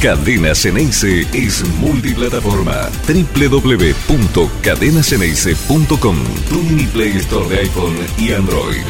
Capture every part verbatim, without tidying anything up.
Cadena Ceneice es multiplataforma. doble u doble u doble u punto cadena ceneice punto com. Tu mini Play Store de iPhone y Android.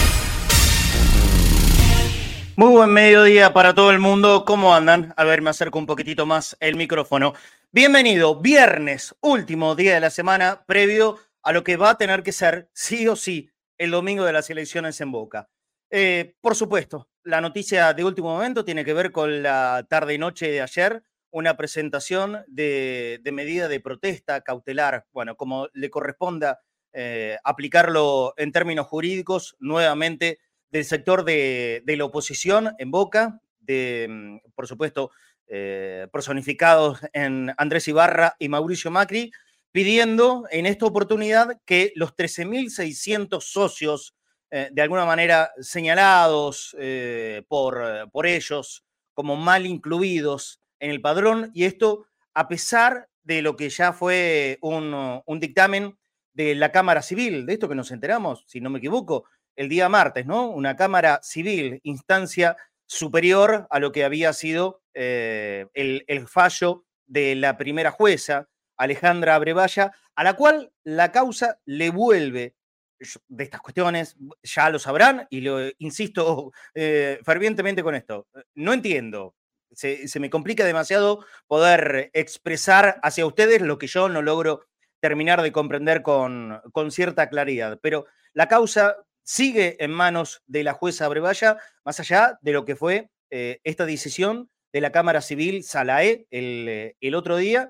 Muy buen mediodía para todo el mundo. ¿Cómo andan? A ver, me acerco un poquitito más el micrófono. Bienvenido, viernes, último día de la semana, previo a lo que va a tener que ser, sí o sí, el domingo de las elecciones en Boca. Eh, por supuesto, la noticia de último momento tiene que ver con la tarde y noche de ayer, una presentación de, de medida de protesta cautelar, bueno, como le corresponda eh, aplicarlo en términos jurídicos, nuevamente del sector de, de la oposición en Boca, de, por supuesto, eh, personificados en Andrés Ibarra y Mauricio Macri, pidiendo en esta oportunidad que los trece mil seiscientos socios, eh, de alguna manera señalados eh, por, por ellos como mal incluidos en el padrón, y esto a pesar de lo que ya fue un, un dictamen de la Cámara Civil, de esto que nos enteramos, si no me equivoco, el día martes, ¿no? Una Cámara Civil, instancia superior a lo que había sido eh, el, el fallo de la primera jueza, Alejandra Abrevaya, a la cual la causa le vuelve de estas cuestiones, ya lo sabrán, y lo insisto eh, fervientemente con esto. No entiendo, se, se me complica demasiado poder expresar hacia ustedes lo que yo no logro terminar de comprender con, con cierta claridad, pero la causa sigue en manos de la jueza Abrevaya, más allá de lo que fue eh, esta decisión de la Cámara Civil Salae el, el otro día,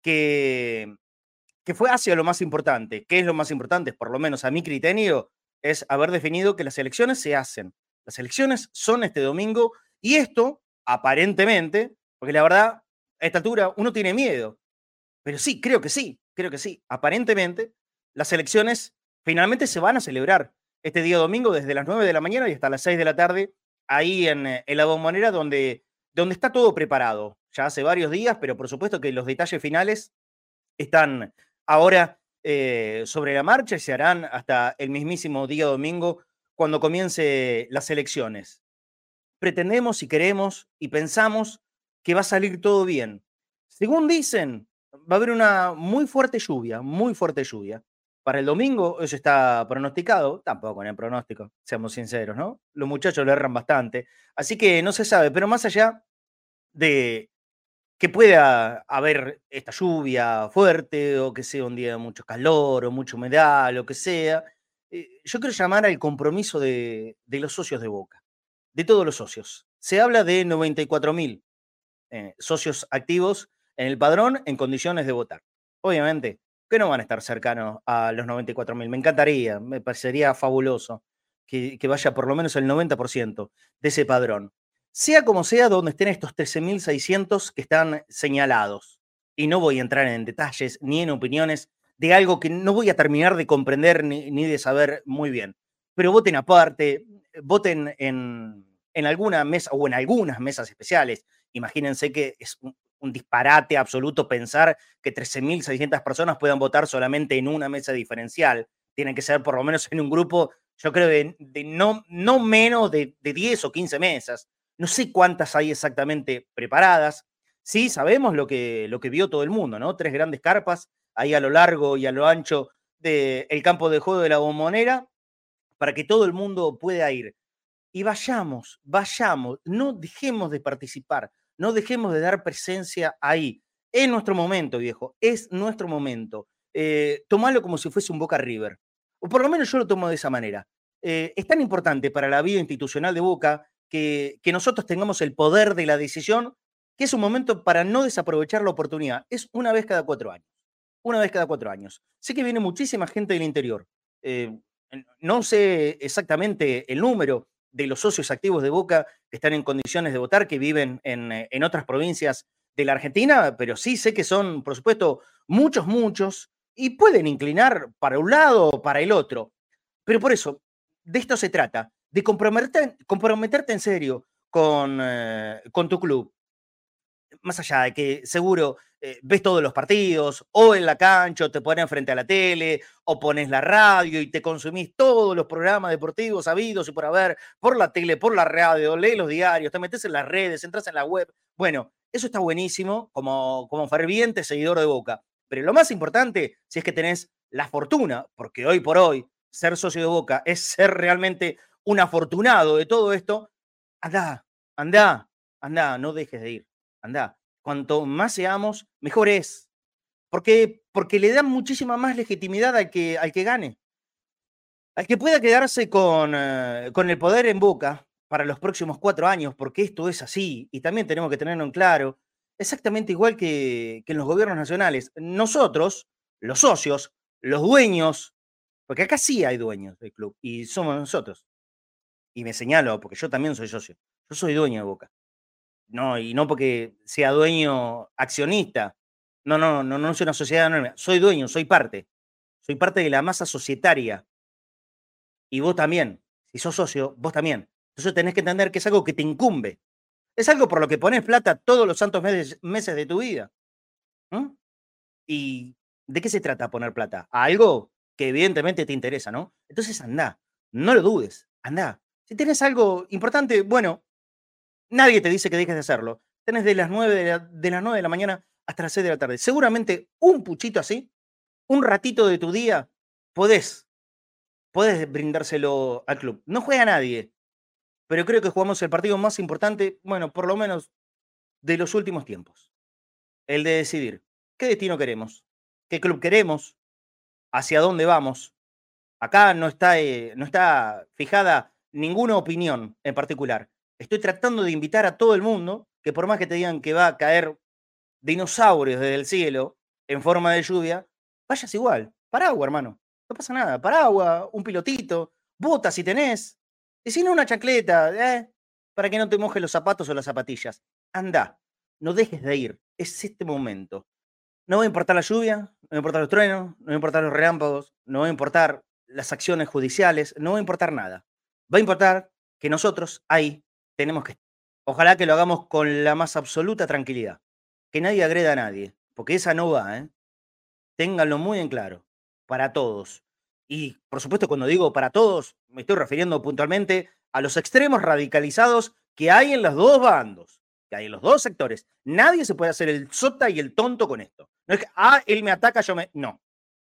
que, que fue hacia lo más importante. ¿Qué es lo más importante? Por lo menos a mi criterio, es haber definido que las elecciones se hacen. Las elecciones son este domingo y esto, aparentemente, porque la verdad, a esta altura uno tiene miedo, pero sí, creo que sí, creo que sí. Aparentemente, las elecciones finalmente se van a celebrar este día domingo desde las nueve de la mañana y hasta las seis de la tarde, ahí en, en la Bombonera, donde, donde está todo preparado. Ya hace varios días, pero por supuesto que los detalles finales están ahora eh, sobre la marcha y se harán hasta el mismísimo día domingo cuando comience las elecciones. Pretendemos y queremos y pensamos que va a salir todo bien. Según dicen, va a haber una muy fuerte lluvia, muy fuerte lluvia. Para el domingo eso está pronosticado, tampoco en el pronóstico, seamos sinceros, ¿no? Los muchachos lo erran bastante, así que no se sabe, pero más allá de que pueda haber esta lluvia fuerte o que sea un día de mucho calor o mucha humedad, lo que sea, eh, yo quiero llamar al compromiso de, de los socios de Boca, de todos los socios. Se habla de noventa y cuatro mil eh, socios activos en el padrón en condiciones de votar. Obviamente que no van a estar cercanos a los noventa y cuatro mil. Me encantaría, me parecería fabuloso que, que vaya por lo menos el noventa por ciento de ese padrón. Sea como sea, donde estén estos trece mil seiscientos que están señalados. Y no voy a entrar en detalles ni en opiniones de algo que no voy a terminar de comprender ni, ni de saber muy bien. Pero voten aparte, voten en, en alguna mesa o en algunas mesas especiales. Imagínense que es un, un disparate absoluto pensar que trece mil seiscientas personas puedan votar solamente en una mesa diferencial. Tienen que ser por lo menos en un grupo, yo creo, de, de no, no menos de, de diez o quince mesas. No sé cuántas hay exactamente preparadas. Sí, sabemos lo que, lo que vio todo el mundo, ¿no? Tres grandes carpas ahí a lo largo y a lo ancho del campo de juego de la Bombonera para que todo el mundo pueda ir. Y vayamos, vayamos, no dejemos de participar, no dejemos de dar presencia ahí. Es nuestro momento, viejo, es nuestro momento. Eh, tomalo como si fuese un Boca River, o por lo menos yo lo tomo de esa manera. Eh, es tan importante para la vida institucional de Boca que, que nosotros tengamos el poder de la decisión, que es un momento para no desaprovechar la oportunidad. Es una vez cada cuatro años, una vez cada cuatro años. Sé que viene muchísima gente del interior. Eh, no sé exactamente el número de los socios activos de Boca que están en condiciones de votar, que viven en, en otras provincias de la Argentina, pero sí sé que son, por supuesto, muchos, muchos, y pueden inclinar para un lado o para el otro. Pero por eso, de esto se trata, de comprometerte, comprometerte en serio con, eh, con tu club. Más allá de que seguro eh, ves todos los partidos, o en la cancha, o te pones frente a la tele, o pones la radio y te consumís todos los programas deportivos habidos y por haber, por la tele, por la radio, lees los diarios, te metes en las redes, entras en la web. Bueno, Eso está buenísimo como, como ferviente seguidor de Boca. Pero lo más importante, si es que tenés la fortuna, porque hoy por hoy ser socio de Boca es ser realmente un afortunado de todo esto, andá, andá, andá, no dejes de ir, andá. Cuanto más seamos, mejor es. Porque, porque le dan muchísima más legitimidad al que, al que gane. Al que pueda quedarse con, eh, con el poder en Boca para los próximos cuatro años, porque esto es así, y también tenemos que tenerlo en claro, exactamente igual que, que en los gobiernos nacionales. Nosotros, los socios, los dueños, porque acá sí hay dueños del club, y somos nosotros. Y me señalo, porque yo también soy socio. Yo soy dueño de Boca. No, y no porque sea dueño accionista. No, no, no, no soy una sociedad anónima. Soy dueño, soy parte. Soy parte de la masa societaria. Y vos también. Si sos socio, vos también. Entonces tenés que entender que es algo que te incumbe. Es algo por lo que pones plata todos los santos meses, meses de tu vida. ¿Mm? ¿Y de qué se trata poner plata? A algo que evidentemente te interesa, ¿no? Entonces andá. No lo dudes. Andá. Si tenés algo importante, bueno, nadie te dice que dejes de hacerlo. Tenés de las nueve de la, de las nueve de la mañana hasta las seis de la tarde. Seguramente un puchito así, un ratito de tu día, podés, podés brindárselo al club. No juega nadie, pero creo que jugamos el partido más importante, bueno, por lo menos de los últimos tiempos. El de decidir qué destino queremos, qué club queremos, hacia dónde vamos. Acá no está, eh, no está fijada ninguna opinión en particular. Estoy tratando de invitar a todo el mundo que por más que te digan que va a caer dinosaurios desde el cielo en forma de lluvia, vayas igual. Paraguas, hermano. No pasa nada. Paraguas, un pilotito, botas si tenés. Y si no, una chancleta, ¿eh? Para que no te mojes los zapatos o las zapatillas. Anda. No dejes de ir. Es este momento. No va a importar la lluvia, no va a importar los truenos, no va a importar los relámpagos, no va a importar las acciones judiciales, no va a importar nada. Va a importar que nosotros ahí tenemos que estar. Ojalá que lo hagamos con la más absoluta tranquilidad. Que nadie agreda a nadie, porque esa no va, ¿eh? Ténganlo muy en claro, para todos. Y por supuesto, cuando digo para todos, me estoy refiriendo puntualmente a los extremos radicalizados que hay en los dos bandos, que hay en los dos sectores. Nadie se puede hacer el sota y el tonto con esto. No es que, ah, él me ataca, yo me. No.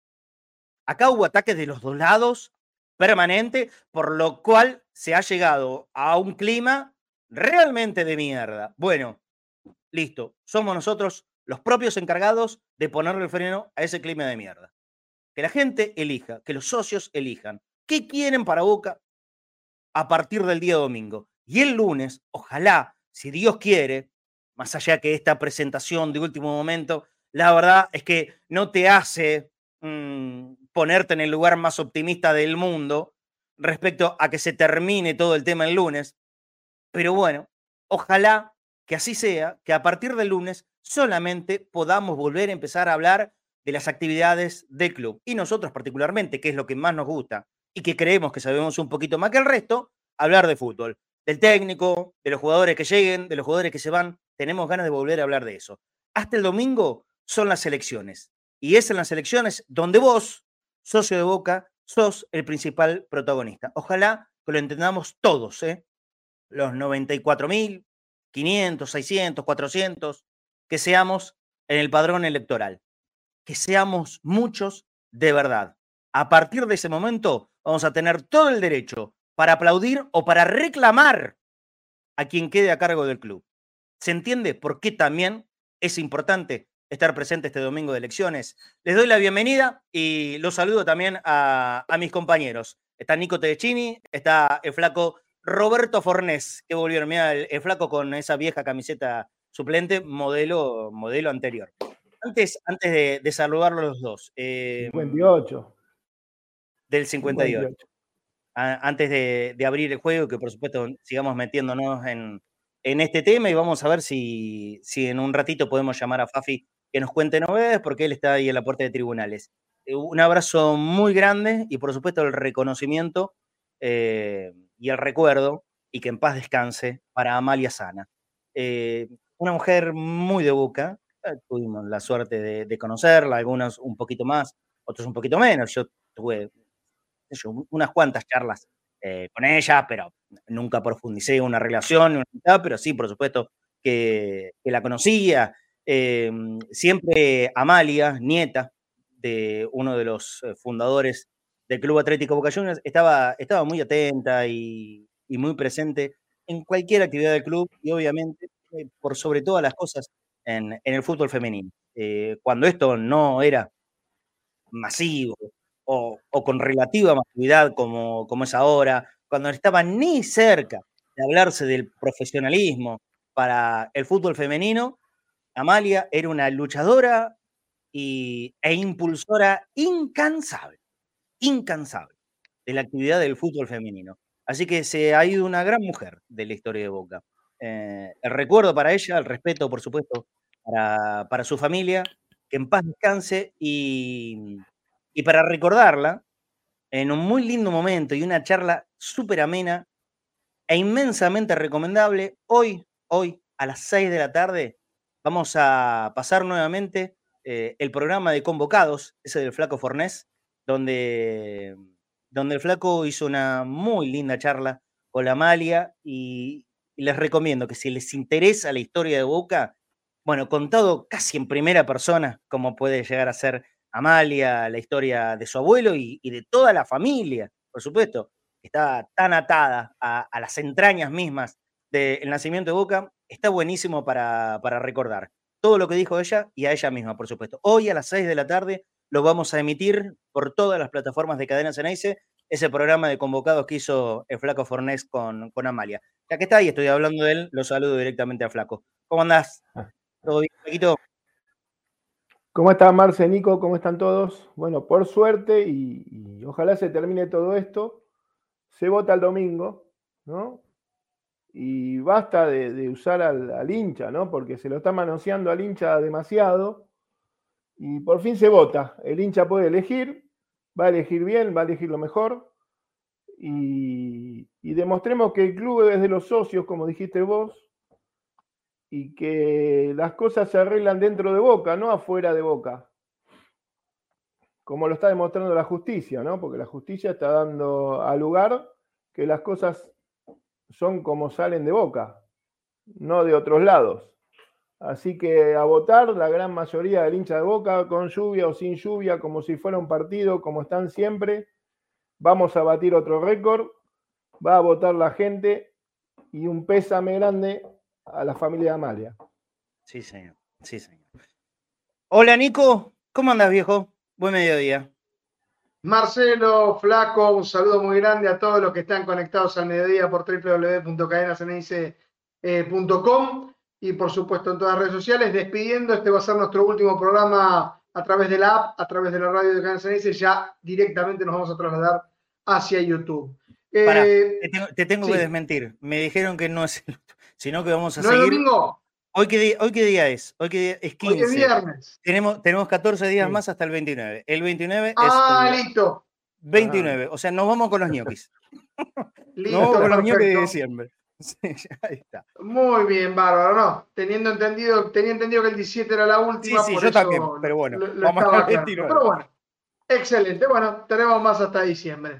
Acá hubo ataques de los dos lados permanente, por lo cual se ha llegado a un clima realmente de mierda. Bueno, listo. Somos nosotros los propios encargados de ponerle el freno a ese clima de mierda. Que la gente elija, que los socios elijan qué quieren para Boca a partir del día domingo. Y el lunes, ojalá, si Dios quiere, más allá que esta presentación de último momento, la verdad es que no te hace mmm, ponerte en el lugar más optimista del mundo respecto a que se termine todo el tema el lunes. Pero bueno, ojalá que así sea, que a partir del lunes solamente podamos volver a empezar a hablar de las actividades del club. Y nosotros particularmente, que es lo que más nos gusta y que creemos que sabemos un poquito más que el resto, hablar de fútbol, del técnico, de los jugadores que lleguen, de los jugadores que se van. Tenemos ganas de volver a hablar de eso. Hasta el domingo son las elecciones. Y es en las elecciones donde vos, socio de Boca, sos el principal protagonista. Ojalá que lo entendamos todos, ¿eh? Los noventa y cuatro mil, quinientos, seiscientos, cuatrocientos, que seamos en el padrón electoral, que seamos muchos de verdad. A partir de ese momento vamos a tener todo el derecho para aplaudir o para reclamar a quien quede a cargo del club. ¿Se entiende por qué también es importante estar presente este domingo de elecciones? Les doy la bienvenida y los saludo también a, a mis compañeros. Está Nico Tedeschini, está el flaco Roberto Fornés, que volvieron, mira, el, el flaco con esa vieja camiseta suplente, modelo, modelo anterior. Antes, antes de, de saludarlos los dos. Eh, cincuenta y ocho. Del cincuenta y ocho. cincuenta y ocho. A, antes de, de abrir el juego, que por supuesto sigamos metiéndonos en, en este tema y vamos a ver si, si en un ratito podemos llamar a Fafi que nos cuente novedades, porque él está ahí en la puerta de tribunales. Eh, un abrazo muy grande y por supuesto el reconocimiento eh, y el recuerdo, y que en paz descanse, para Amalia Sana. Eh, una mujer muy de Boca, eh, tuvimos la suerte de, de conocerla, algunos un poquito más, otros un poquito menos. Yo tuve yo, unas cuantas charlas eh, con ella, pero nunca profundicé una relación, pero sí, por supuesto, que, que la conocía. Eh, siempre Amalia, nieta de uno de los fundadores del Club Atlético Boca Juniors, estaba, estaba muy atenta y, y muy presente en cualquier actividad del club y obviamente, eh, por sobre todas las cosas, en, en el fútbol femenino. Eh, cuando esto no era masivo o, o con relativa masividad como, como es ahora, cuando no estaba ni cerca de hablarse del profesionalismo para el fútbol femenino, Amalia era una luchadora y, e impulsora incansable, incansable de la actividad del fútbol femenino. Así que se ha ido una gran mujer de la historia de Boca. Eh, el recuerdo para ella, el respeto, por supuesto, para, para su familia, que en paz descanse y, y para recordarla en un muy lindo momento y una charla súper amena e inmensamente recomendable. Hoy, hoy, a las seis de la tarde, vamos a pasar nuevamente eh, el programa de Convocados, ese del Flaco Fornés, donde, donde el Flaco hizo una muy linda charla con la Amalia y, y les recomiendo que si les interesa la historia de Boca, bueno, contado casi en primera persona, como puede llegar a ser Amalia, la historia de su abuelo y, y de toda la familia, por supuesto, está tan atada a, a las entrañas mismas del nacimiento de Boca, está buenísimo para, para recordar todo lo que dijo ella y a ella misma, por supuesto. Hoy a las seis de la tarde lo vamos a emitir por todas las plataformas de Cadena Ceneice, ese programa de Convocados que hizo el Flaco Fornés con, con Amalia. Ya que está ahí, estoy hablando de él, lo saludo directamente a Flaco. ¿Cómo andás? ¿Todo bien, Flaquito? ¿Cómo está Marce, Nico? ¿Cómo están todos? Bueno, por suerte, y, y ojalá se termine todo esto, se vota el domingo, ¿no? Y basta de, de usar al, al hincha, ¿no? Porque se lo está manoseando al hincha demasiado. Y por fin se vota. El hincha puede elegir, va a elegir bien, va a elegir lo mejor. Y, y demostremos que el club es de los socios, como dijiste vos, y que las cosas se arreglan dentro de Boca, no afuera de Boca. Como lo está demostrando la justicia, ¿no? Porque la justicia está dando a lugar que las cosas son como salen de Boca, no de otros lados. Así que a votar la gran mayoría del hincha de Boca, con lluvia o sin lluvia, como si fuera un partido, como están siempre. Vamos a batir otro récord, va a votar la gente y un pésame grande a la familia de Amalia. Sí, señor. Sí, señor. Hola, Nico. ¿Cómo andas, viejo? Buen mediodía. Marcelo, Flaco, un saludo muy grande a todos los que están conectados al mediodía por doble u doble u doble u punto cadena ceneice punto com y por supuesto en todas las redes sociales. Despidiendo, este va a ser nuestro último programa a través de la app, a través de la radio de Cadena Ceneice. Ya directamente nos vamos a trasladar hacia YouTube. Eh, Pará, te tengo, te tengo sí. que desmentir. Me dijeron que no es el, sino que vamos a ¿No seguir. es domingo? ¿Hoy qué, día, ¿Hoy qué día es? Hoy qué día es quince. Hoy es viernes. Tenemos, tenemos catorce días Sí. más hasta el veintinueve. El veintinueve Ah, es el listo. veintinueve. O sea, nos vamos con los ñoquis. Listo, Nos vamos con los ñoquis de perfecto. diciembre. Sí, ahí está. Muy bien, bárbaro, ¿no? Teniendo entendido, tenía entendido que el diecisiete era la última, Sí, sí, por yo eso también, pero bueno, lo, lo vamos estaba al aclarando. veintinueve. Pero bueno, excelente. Bueno, tenemos más hasta diciembre.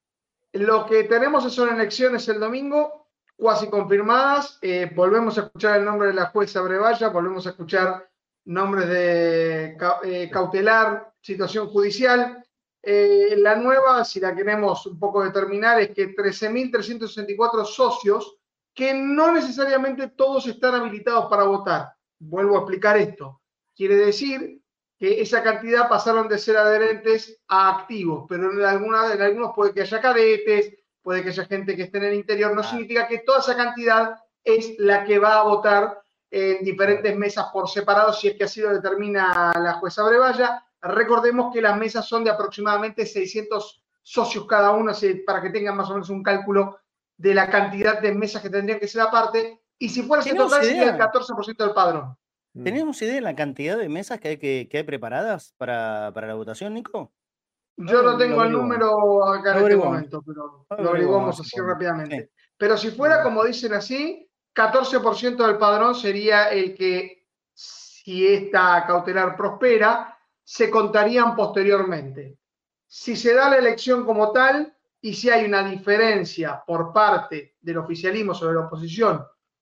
Lo que tenemos son elecciones el domingo, cuasi confirmadas. Eh, volvemos a escuchar el nombre de la jueza Brevalla, volvemos a escuchar nombres de eh, cautelar, situación judicial. Eh, la nueva, si la queremos un poco determinar, es que trece mil trescientos sesenta y cuatro socios, que no necesariamente todos están habilitados para votar. Vuelvo a explicar esto. Quiere decir que esa cantidad pasaron de ser adherentes a activos, pero en, alguna, en algunos puede que haya cadetes, puede que haya gente que esté en el interior. No significa que toda esa cantidad es la que va a votar en diferentes mesas por separado, si es que así lo determina la jueza Brevalla. Recordemos que las mesas son de aproximadamente seiscientos socios cada una, para que tengan más o menos un cálculo de la cantidad de mesas que tendrían que ser aparte, y si fuera ese total sería el catorce por ciento del padrón. ¿Tenemos idea de la cantidad de mesas que hay, que, que hay preparadas para, para la votación, Nico? Yo no tengo el número acá en este momento, pero lo averiguamos así rápidamente. Sí. Pero si fuera, como dicen así, catorce por ciento del padrón sería el que, si esta cautelar prospera, se contarían posteriormente. Si se da la elección como tal, y si hay una diferencia por parte del oficialismo sobre la oposición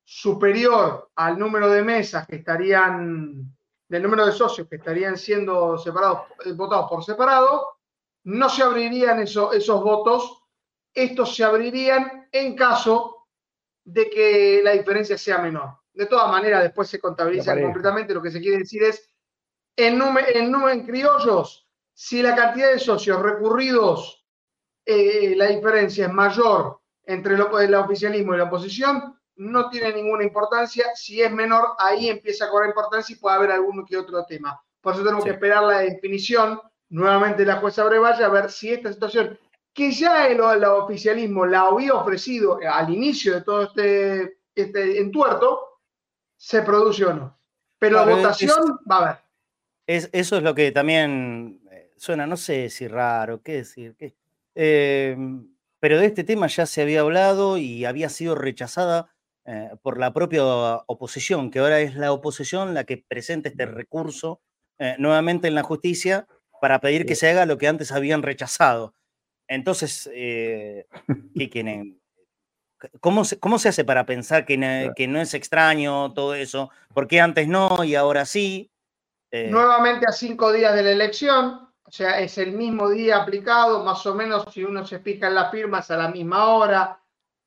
superior al número de mesas que estarían, del número de socios que estarían siendo separados, votados por separado, no se abrirían eso, esos votos. Estos se abrirían en caso de que la diferencia sea menor. De todas maneras, después se contabilizan completamente. Lo que se quiere decir es, en, en, en criollos, si la cantidad de socios recurridos, eh, la diferencia es mayor entre lo, el oficialismo y la oposición, no tiene ninguna importancia. Si es menor, ahí empieza a cobrar importancia y puede haber alguno que otro tema. Por eso tenemos sí. que esperar la definición nuevamente de la jueza Brevalla, a ver si esta situación, que ya el, el oficialismo la había ofrecido al inicio de todo este, este entuerto, se produce o no. Pero claro, la votación es, va a haber. Es, eso es lo que también suena, no sé si raro, qué decir. Qué, eh, pero de este tema ya se había hablado y había sido rechazada eh, por la propia oposición, que ahora es la oposición la que presenta este recurso eh, nuevamente en la justicia para pedir sí. que se haga lo que antes habían rechazado. Entonces, eh, ¿qué quieren? ¿Cómo se, ¿Cómo se hace para pensar que, no, que no es extraño todo eso? ¿Por qué antes no y ahora sí? Eh... Nuevamente a cinco días de la elección, o sea, es el mismo día aplicado, más o menos si uno se fija en las firmas a la misma hora.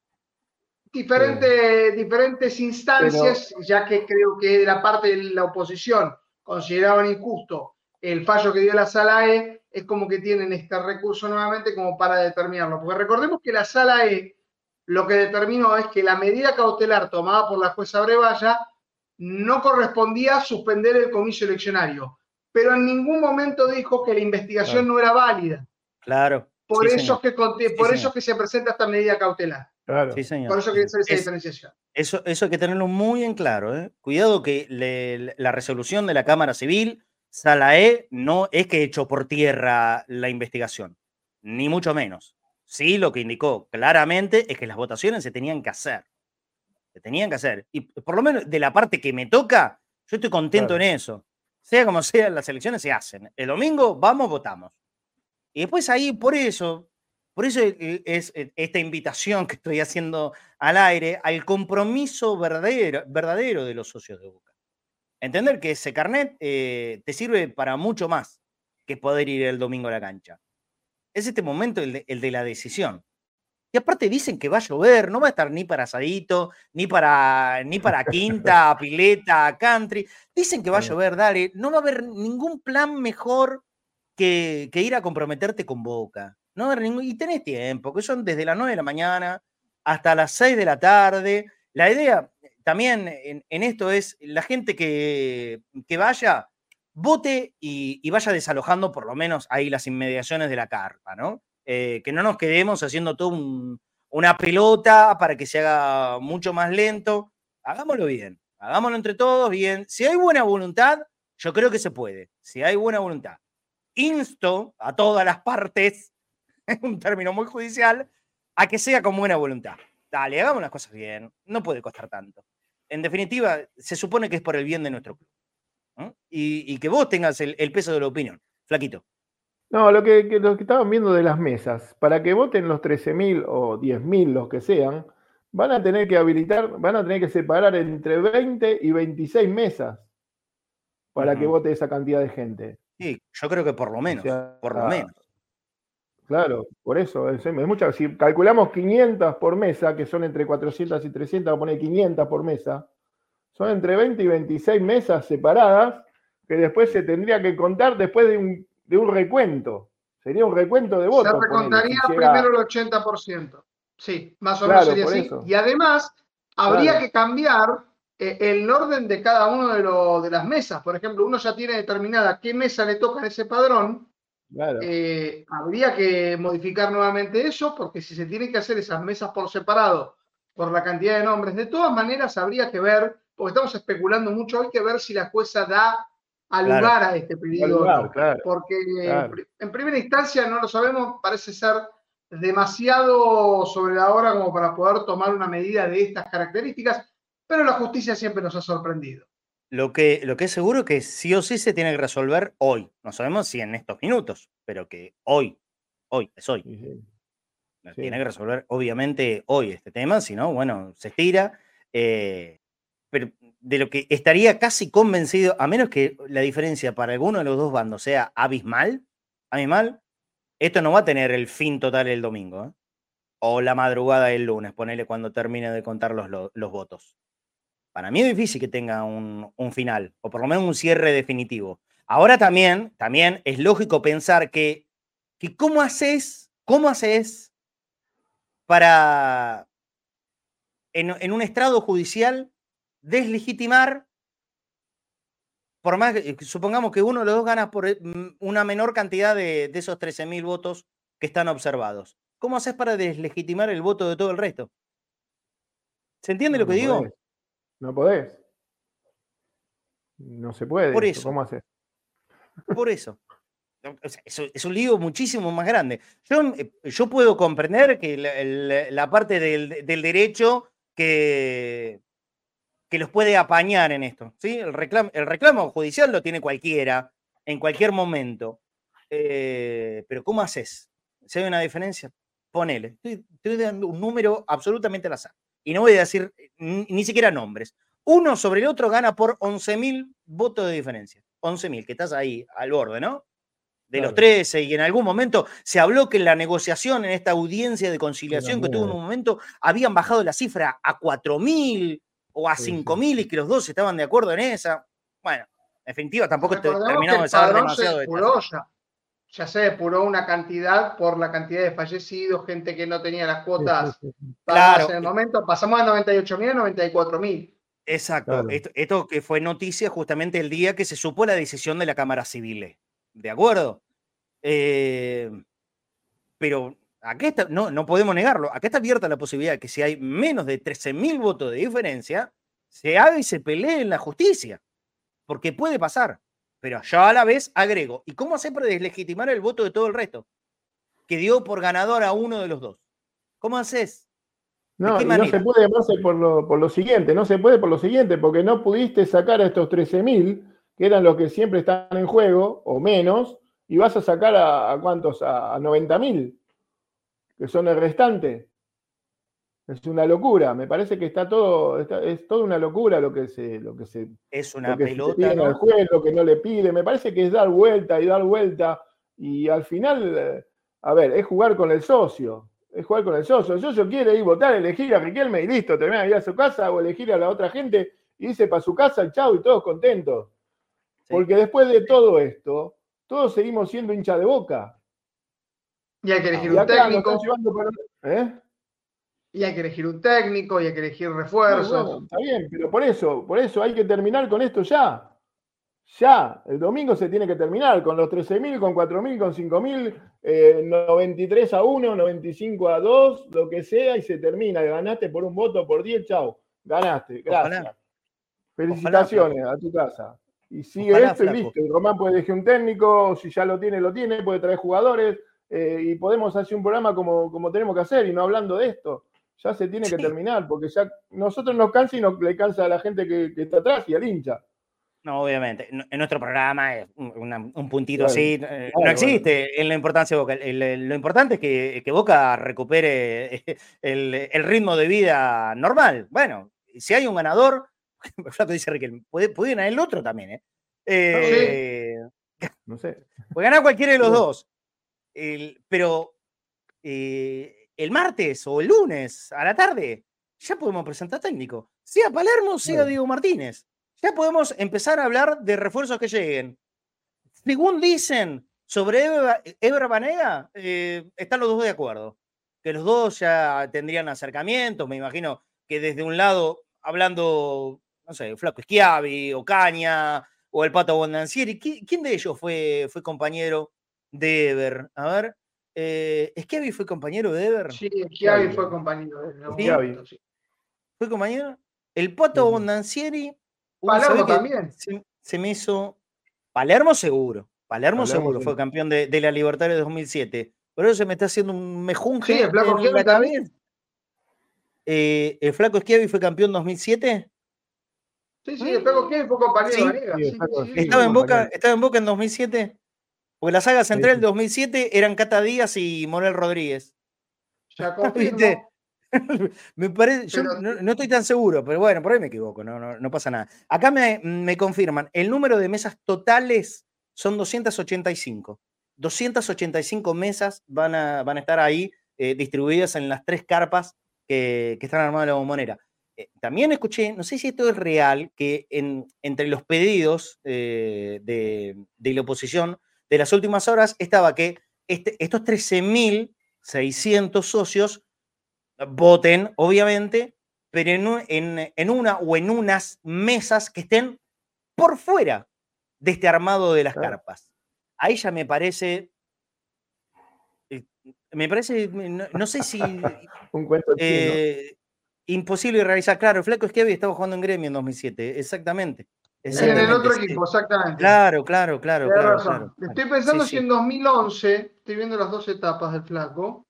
Diferente, sí. Diferentes instancias, Pero... ya que creo que de la parte de la oposición consideraban injusto el fallo que dio la Sala E, es como que tienen este recurso nuevamente como para determinarlo. Porque recordemos que la Sala E lo que determinó es que la medida cautelar tomada por la jueza Brevalla no correspondía a suspender el comicio eleccionario, pero en ningún momento dijo que la investigación claro. no era válida. Claro. Por, sí, eso, que, por sí, eso que se presenta esta medida cautelar. Claro. Sí, señor. Por eso que hacer esa es, diferenciación. Eso, eso hay que tenerlo muy en claro. ¿eh? Cuidado que le, la resolución de la Cámara Civil, Sala E, no es que echó por tierra la investigación, ni mucho menos. Sí, lo que indicó claramente es que las votaciones se tenían que hacer. Se tenían que hacer. Y por lo menos de la parte que me toca, yo estoy contento claro. en eso. Sea como sea, las elecciones se hacen. El domingo vamos, votamos. Y después ahí, por eso, por eso es esta invitación que estoy haciendo al aire al compromiso verdadero, verdadero de los socios de Boca. Entender que ese carnet eh, te sirve para mucho más que poder ir el domingo a la cancha. Es este momento el de, el de la decisión. Y aparte dicen que va a llover, no va a estar ni para asadito, ni para, ni para quinta, pileta, country. Dicen que va a llover, dale. No va a haber ningún plan mejor que, que ir a comprometerte con Boca. No va a haber ningún, y tenés tiempo, que son desde las nueve de la mañana hasta las seis de la tarde. La idea también en, en esto es la gente que, que vaya, vote y, y vaya desalojando por lo menos ahí las inmediaciones de la carpa, ¿no? Eh, que no nos quedemos haciendo todo un, una pelota para que se haga mucho más lento. Hagámoslo bien, hagámoslo entre todos bien. Si hay buena voluntad, yo creo que se puede. Si hay buena voluntad. Insto a todas las partes, es un término muy judicial, a que sea con buena voluntad. Dale, hagamos las cosas bien. No puede costar tanto. En definitiva, se supone que es por el bien de nuestro club. ¿no? Y, y que vos tengas el, el peso de la opinión. Flaquito. No, lo que, que, lo que estaban viendo de las mesas, para que voten los trece mil o diez mil, los que sean, van a tener que habilitar, van a tener que separar entre veinte y veintiséis mesas para uh-huh. que vote esa cantidad de gente. Sí, yo creo que por lo menos, o sea, por lo menos. Claro, por eso, es, es mucha, si calculamos quinientas por mesa, que son entre cuatrocientas y trescientas, vamos a poner quinientas por mesa, son entre veinte y veintiséis mesas separadas, que después se tendría que contar después de un de un recuento. Sería un recuento de votos. Se recontaría si llega... primero el ochenta por ciento. Sí, más o menos claro, sería así. Eso. Y además, habría claro. que cambiar eh, el orden de cada uno de, lo, de las mesas. Por ejemplo, uno ya tiene determinada qué mesa le toca en ese padrón. Claro. Eh, habría que modificar nuevamente eso, porque si se tienen que hacer esas mesas por separado, por la cantidad de nombres, de todas maneras habría que ver, porque estamos especulando mucho, hay que ver si la jueza da al claro. lugar a este pedido, lugar, no, claro, porque claro. en primera instancia no lo sabemos, parece ser demasiado sobre la hora como para poder tomar una medida de estas características, pero la justicia siempre nos ha sorprendido. Lo que, lo que es seguro es que sí o sí se tiene que resolver hoy, no sabemos si en estos minutos, pero que hoy, hoy, es hoy. Sí, sí. Tiene sí. que resolver obviamente hoy este tema, si no, bueno, se estira. Eh, pero de lo que estaría casi convencido, a menos que la diferencia para alguno de los dos bandos sea abismal, abismal, esto no va a tener el fin total el domingo, ¿eh? O la madrugada del lunes, ponele cuando termine de contar los, los, los votos. Para mí es difícil que tenga un, un final, o por lo menos un cierre definitivo. Ahora también, también es lógico pensar que, que ¿cómo haces, cómo haces para, en, en un estrado judicial, deslegitimar, por más que supongamos que uno de los dos gana por una menor cantidad de, de esos trece mil votos que están observados? ¿Cómo haces para deslegitimar el voto de todo el resto? ¿Se entiende No, lo que no digo? Podés. No podés. No se puede. Por eso. eso. ¿Cómo haces? Por eso. O sea, es, es un lío muchísimo más grande. Yo, yo puedo comprender que la, la, la parte del, del derecho que, que los puede apañar en esto, ¿sí? El reclamo, el reclamo judicial lo tiene cualquiera, en cualquier momento. Eh, pero ¿cómo haces? Si hay una diferencia, ponele. Estoy, estoy dando un número absolutamente al azar. Y no voy a decir ni, ni siquiera nombres. Uno sobre el otro gana por once mil votos de diferencia. once mil, que estás ahí al borde, ¿no? De claro. Los trece, y en algún momento se habló que en la negociación, en esta audiencia de conciliación que tuvo en un momento, habían bajado la cifra a cuatro mil o a cinco mil, sí, sí. Y que los dos estaban de acuerdo en esa. Bueno, en definitiva tampoco te, terminamos de saber demasiado de ya, ya se depuró una cantidad por la cantidad de fallecidos, gente que no tenía las cuotas sí, sí, sí. Claro. En el momento, pasamos a noventa y ocho mil a noventa y cuatro mil. Exacto, claro. esto, esto que fue noticia justamente el día que se supo la decisión de la Cámara Civil. ¿De acuerdo? Eh, pero acá está, no, no podemos negarlo, acá está abierta la posibilidad de que si hay menos de trece mil votos de diferencia, se haga y se pelee en la justicia, porque puede pasar. Pero yo a la vez agrego, ¿y cómo hacer para deslegitimar el voto de todo el resto? Que dio por ganador a uno de los dos. ¿Cómo haces? No, y no se puede más por lo, por lo siguiente, no se puede por lo siguiente, porque no pudiste sacar a estos trece mil, que eran los que siempre están en juego, o menos, y vas a sacar a, a cuántos, a, a noventa mil, que son el restante. Es una locura, me parece que está todo, está, es toda una locura lo que se, lo que se, es una lo que pelota, se pide ¿no? al juez, lo que no le pide, me parece que es dar vuelta y dar vuelta, y al final, a ver, es jugar con el socio. Es jugar con el socio. El socio quiere ir votar, elegir a Riquelme y listo, termina de ir a su casa o elegir a la otra gente y irse para su casa, chau, y todos contentos. Sí. Porque después de todo esto, todos seguimos siendo hincha de Boca. Y hay que elegir y un técnico. Para... ¿Eh? Y hay que elegir un técnico, y hay que elegir refuerzos. Sí, bueno, está bien, pero por eso, por eso hay que terminar con esto ya. Ya, el domingo se tiene que terminar con los trece mil, con cuatro mil, con cinco mil, eh, noventa y tres a uno, noventa y cinco a dos, lo que sea, y se termina. Ganaste por un voto, por diez, chau. Ganaste, gracias. Ojalá. Felicitaciones. Ojalá, a tu casa. Y sigue Ojalá, esto flaco. Y listo. Y Román puede elegir un técnico, si ya lo tiene, lo tiene, puede traer jugadores, eh, y podemos hacer un programa como, como tenemos que hacer, y no hablando de esto. Ya se tiene sí. que terminar, porque ya nosotros nos cansa y nos le cansa a la gente que, que está atrás y al hincha. No, obviamente. En nuestro programa es un, un puntito claro, así. Claro, no existe bueno. en la importancia de Boca. El, el, lo importante es que, que Boca recupere el, el ritmo de vida normal. Bueno, si hay un ganador, Flaco dice Riquelme, puede, puede ganar el otro también, ¿eh? eh no, sé. no sé. Puede ganar cualquiera de los sí. dos. El, pero eh, el martes o el lunes a la tarde ya podemos presentar técnico. Sea Palermo, sea bueno. Diego Martínez. Ya podemos empezar a hablar de refuerzos que lleguen. Según dicen sobre Eber Banega, eh, están los dos de acuerdo. Que los dos ya tendrían acercamientos. Me imagino que desde un lado, hablando, no sé, Flaco Schiavi, o Caña, o el Pato Bondancieri. ¿Quién de ellos fue, fue compañero de Eber? A ver, eh, ¿Schiavi fue compañero de Eber? Sí, Schiavi fue compañero de Eber. ¿Sí? Momento, sí. ¿Fue compañero? El Pato sí. Bondancieri... Palermo también. Se, se me hizo. Palermo seguro. Palermo, Palermo seguro. Sí. Fue campeón de, de la Libertadores de dos mil siete. Pero eso se me está haciendo un mejunje sí, el Flaco en la cabeza. Eh, ¿El Flaco Schiavi fue campeón en dos mil siete? Sí, sí, el Flaco Schiavi fue compañero ¿Sí? de Vanega. Sí, sí, sí, ¿Estaba, en Boca, ¿Estaba en Boca en dos mil siete? Porque la saga central sí, sí. de dos mil siete eran Cata Díaz y Morel Rodríguez. Ya confirmo. me parece, yo Pero- no, no estoy tan seguro, pero bueno, por ahí me equivoco, no, no, no pasa nada. Acá me, me confirman, el número de mesas totales son doscientas ochenta y cinco. doscientas ochenta y cinco mesas van a, van a estar ahí eh, distribuidas en las tres carpas que, que están armadas en la Bombonera. Eh, también escuché, no sé si esto es real, que en, entre los pedidos eh, de, de la oposición de las últimas horas estaba que este, estos trece mil seiscientos socios voten, obviamente, pero en, un- en, en una o en unas mesas que estén por fuera de este armado de las Claro. carpas. Ahí ya me parece, eh, me parece, no, no sé si Un cuento chino. eh, imposible de realizar. Claro, el Flaco Schiavi estaba jugando en Gremio en dos mil siete, exactamente. En el Exactamente, otro sí. equipo, exactamente. Claro, claro, claro, Tienes claro, razón. claro. Estoy Sí, pensando si sí. en dos mil once, estoy viendo las dos etapas del Flaco.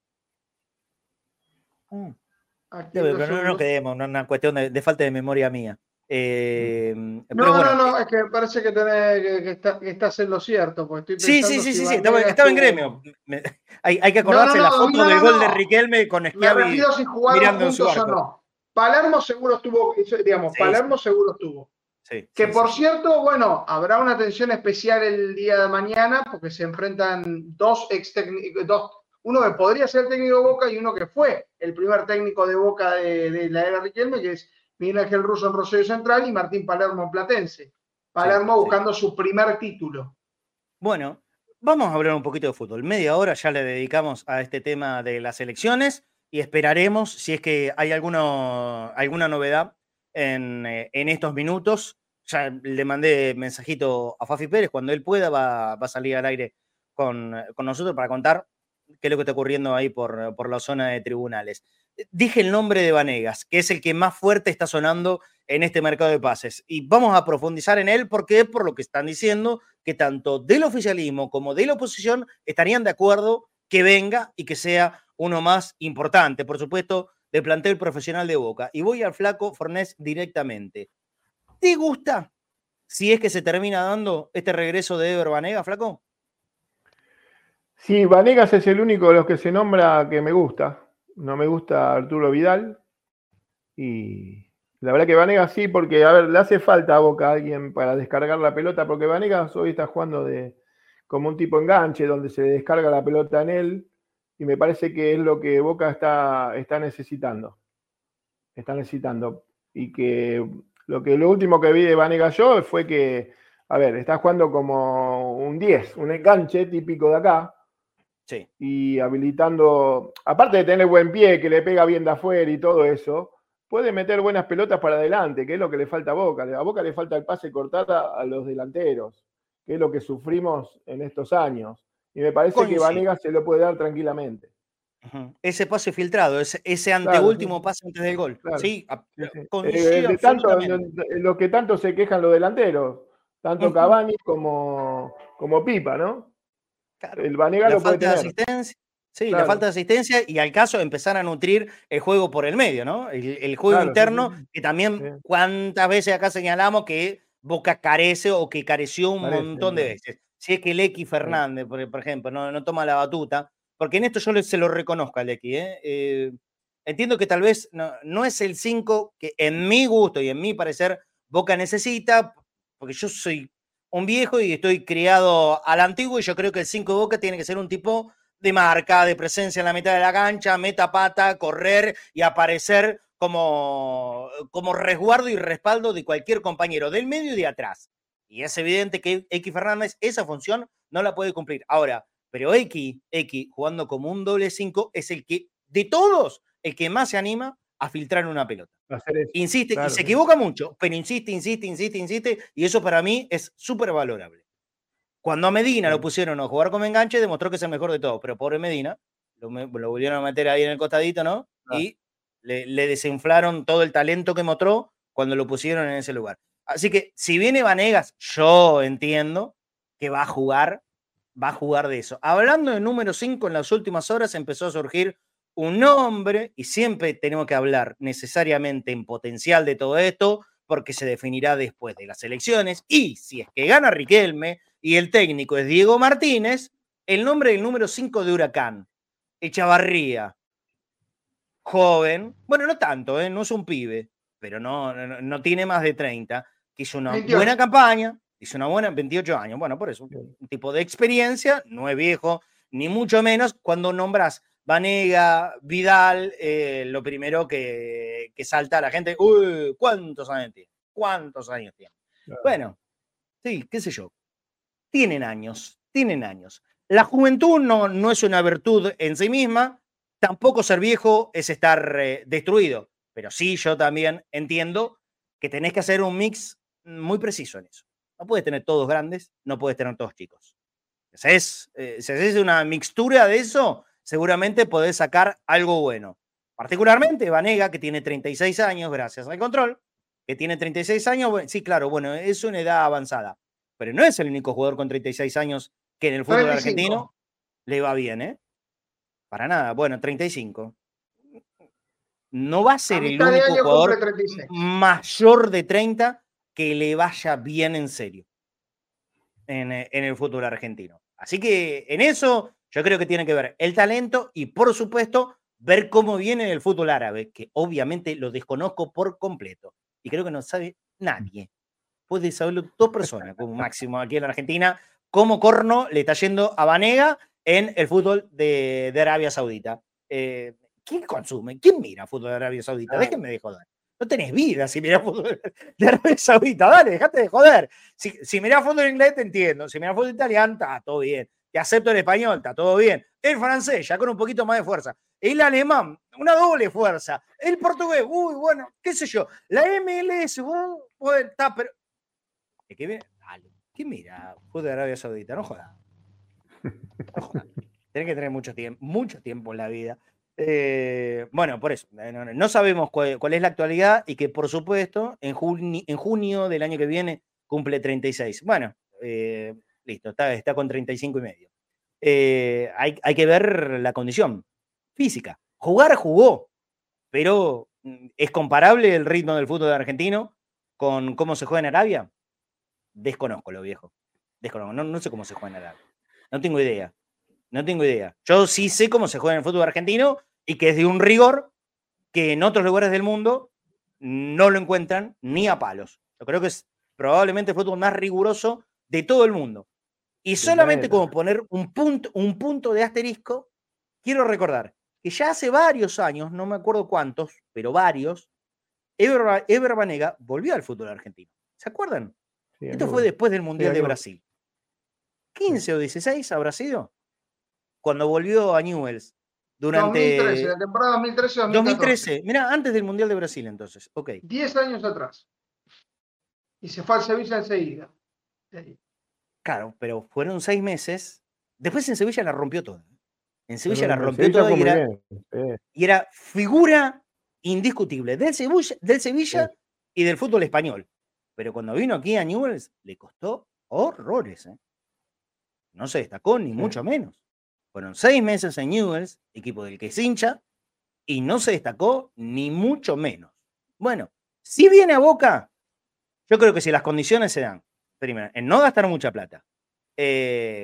Mm. Aquí Pero los no, no nos euros. quedemos, no es una cuestión de, de falta de memoria mía. Eh, pero No, bueno, no, no, es que me parece que, tenés, que, que está- que estás en lo cierto, porque estoy sí, pensando sí, sí, si sí, sí, estaba, Vanegas estaba en tuvo- Gremio. Me- hay, hay que No, no, acordarse no, la dos mil, foto no, del no, gol de no. Riquelme con Me Schiavi refiero si jugaron mirando en su juntos o arco. no. Palermo seguro estuvo, digamos, Sí, Palermo sí, seguro estuvo. sí, Que sí, por sí, sí. cierto, bueno, habrá una atención especial el día de mañana porque se enfrentan dos ex técnicos, dos, uno que podría ser técnico de Boca y uno que fue el primer técnico de Boca de, de la era Riquelme, que es Miguel Ángel Russo en Rosario Central y Martín Palermo en Platense. Palermo Sí, sí. buscando su primer título. Bueno, vamos a hablar un poquito de fútbol. Media hora ya le dedicamos a este tema de las elecciones y esperaremos si es que hay alguno, alguna novedad en, eh, en estos minutos. Ya le mandé mensajito a Fafi Pérez, cuando él pueda va, va a salir al aire con, con nosotros para contar qué es lo que está ocurriendo ahí por, por la zona de tribunales. Dije el nombre de Vanegas, que es el que más fuerte está sonando en este mercado de pases. Y vamos a profundizar en él porque por lo que están diciendo, que tanto del oficialismo como de la oposición estarían de acuerdo que venga y que sea uno más importante, por supuesto, del plantel profesional de Boca. Y voy al Flaco Fornés directamente. ¿Te gusta si es que se termina dando este regreso de Ever Banega, Flaco? Sí, Vanegas es el único de los que se nombra que me gusta. No me gusta Arturo Vidal. Y la verdad que Vanegas sí, porque a ver, le hace falta a Boca a alguien para descargar la pelota, porque Vanegas hoy está jugando de como un tipo enganche, donde se descarga la pelota en él, y me parece que es lo que Boca está, está necesitando. Está necesitando. Y que lo que lo último que vi de Vanegas yo fue que, a ver, está jugando como un diez, un enganche típico de acá, Sí. y habilitando, aparte de tener buen pie, que le pega bien de afuera y todo eso, puede meter buenas pelotas para adelante, que es lo que le falta a Boca. A Boca le falta el pase cortada a los delanteros, que es lo que sufrimos en estos años. Y me parece que Coincido. Vanegas se lo puede dar tranquilamente. Uh-huh. Ese pase filtrado, ese, ese Claro, anteúltimo sí, pase antes del gol. claro. Sí, Sí, sí. coincido Eh, de tanto, absolutamente. de, los que tanto se quejan los delanteros, tanto Uh-huh. Cavani como, como Pipa, ¿no? Claro. El Vanegas La lo puede falta de tener. asistencia. Sí, Claro. la falta de asistencia y al caso empezar a nutrir el juego por el medio, ¿no? El, el juego Claro, interno, sí, sí, sí. que también Sí. cuántas veces acá señalamos que Boca carece o que careció un Parece, montón de claro. veces. Si es que el X Fernández, por, por ejemplo, no, no toma la batuta, porque en esto yo le, se lo reconozco al X, ¿eh? Eh, entiendo que tal vez no, no es el cinco que en mi gusto y en mi parecer Boca necesita, porque yo soy un viejo y estoy criado a la antigua y yo creo que el cinco de Boca tiene que ser un tipo de marca, de presencia en la mitad de la cancha, meta pata, correr y aparecer como, como resguardo y respaldo de cualquier compañero, del medio y de atrás. Y es evidente que X Fernández esa función no la puede cumplir. Ahora, pero X, X jugando como un doble cinco es el que, de todos, el que más se anima a filtrar una pelota. Hacer eso. Insiste, Claro, y se sí. equivoca mucho, pero insiste, insiste, insiste, insiste, y eso para mí es súper valorable. Cuando a Medina Sí. lo pusieron a jugar como enganche, demostró que es el mejor de todos, pero pobre Medina, lo, lo volvieron a meter ahí en el costadito, ¿no? Ah. Y le, le desinflaron todo el talento que mostró cuando lo pusieron en ese lugar. Así que si viene Vanegas, yo entiendo que va a jugar, va a jugar de eso. Hablando de número cinco, en las últimas horas empezó a surgir un nombre, y siempre tenemos que hablar necesariamente en potencial de todo esto, porque se definirá después de las elecciones, y si es que gana Riquelme y el técnico es Diego Martínez, el nombre del número cinco de Huracán, Echavarría. joven, bueno, no tanto, ¿eh? No es un pibe, pero no, no, no tiene más de treinta, que hizo una veintiocho. buena campaña, hizo una buena, veintiocho años, bueno, por eso, un tipo de experiencia, no es viejo, ni mucho menos. Cuando nombras Banega, Vidal, eh, lo primero que, que salta a la gente, uy, ¿cuántos años tiene? ¿Cuántos años tiene? Claro. Bueno, sí, qué sé yo, tienen años, tienen años. La juventud no, no es una virtud en sí misma, tampoco ser viejo es estar eh, destruido, pero sí yo también entiendo que tenés que hacer un mix muy preciso en eso. No puedes tener todos grandes, no puedes tener todos chicos. Si haces, eh, si haces una mixtura de eso, seguramente podés sacar algo bueno. Particularmente Vanega, que tiene treinta y seis años, gracias al control, que tiene treinta y seis años, bueno, sí, claro, bueno, es una edad avanzada, pero no es el único jugador con treinta y seis años que en el fútbol treinta y cinco. argentino le va bien, ¿eh? Para nada, bueno, treinta y cinco. No va a A ser el mitad de único año jugador cumple treinta y seis. mayor de treinta que le vaya bien en serio en, en el fútbol argentino. Así que en eso yo creo que tiene que ver el talento y, por supuesto, ver cómo viene el fútbol árabe, que obviamente lo desconozco por completo. Y creo que no sabe nadie. Puede saberlo dos personas, como máximo aquí en la Argentina, cómo corno le está yendo a Banega en el fútbol de, de Arabia Saudita. Eh, ¿Quién consume? ¿Quién mira fútbol de Arabia Saudita? Claro. Déjenme de joder. No tenés vida si mirás fútbol de Arabia Saudita. Dale, dejate de joder. Si, si mirás fútbol inglés, te entiendo. Si mirás fútbol italiano, está todo bien. Te acepto el español, está todo bien. El francés, ya con un poquito más de fuerza. El alemán, una doble fuerza. El portugués, uy, bueno, qué sé yo. La M L S, uh, bueno, está, pero. ¿Qué mira? Dale. ¿Qué mira? Fútbol de Arabia Saudita, no jodas. No jodas. Tenés que tener mucho tiempo, mucho tiempo en la vida. Eh, bueno, por eso, no, no sabemos cuál, cuál es la actualidad y que, por supuesto, en, juni, en junio del año que viene cumple treinta y seis. Bueno, eh, listo, está, está con treinta y cinco y medio. Eh, hay, hay que ver la condición física. Jugar, jugó, pero ¿es comparable el ritmo del fútbol argentino con cómo se juega en Arabia? Desconozco lo viejo. Desconozco. No, no sé cómo se juega en Arabia. No tengo idea. No tengo idea. Yo sí sé cómo se juega en el fútbol argentino y que es de un rigor que en otros lugares del mundo no lo encuentran ni a palos. Yo creo que es probablemente el fútbol más riguroso de todo el mundo. Y solamente como poner un punto, un punto de asterisco, quiero recordar que ya hace varios años, no me acuerdo cuántos, pero varios, Ever, Ever Banega volvió al fútbol argentino. ¿Se acuerdan? Sí, Esto fue después del Mundial sí, de Brasil. quince o dieciséis habrá sido cuando volvió a Newell's durante dos mil trece, la temporada dos mil trece dos mil catorce. dos mil trece, mirá, antes del Mundial de Brasil entonces, ok. diez años atrás. Y se fue al Sevilla enseguida. Claro, pero fueron seis meses. Después en Sevilla la rompió toda. En Sevilla Pero la en rompió Sevilla toda fue y muy era, bien, sí. y era figura indiscutible del Sevilla, del Sevilla Sí. y del fútbol español. Pero cuando vino aquí a Newell's le costó horrores. ¿eh? No se destacó ni Sí. mucho menos. Fueron seis meses en Newell's, equipo del que es hincha, y no se destacó ni mucho menos. Bueno, si viene a Boca, yo creo que si las condiciones se dan, primero, en no gastar mucha plata, eh,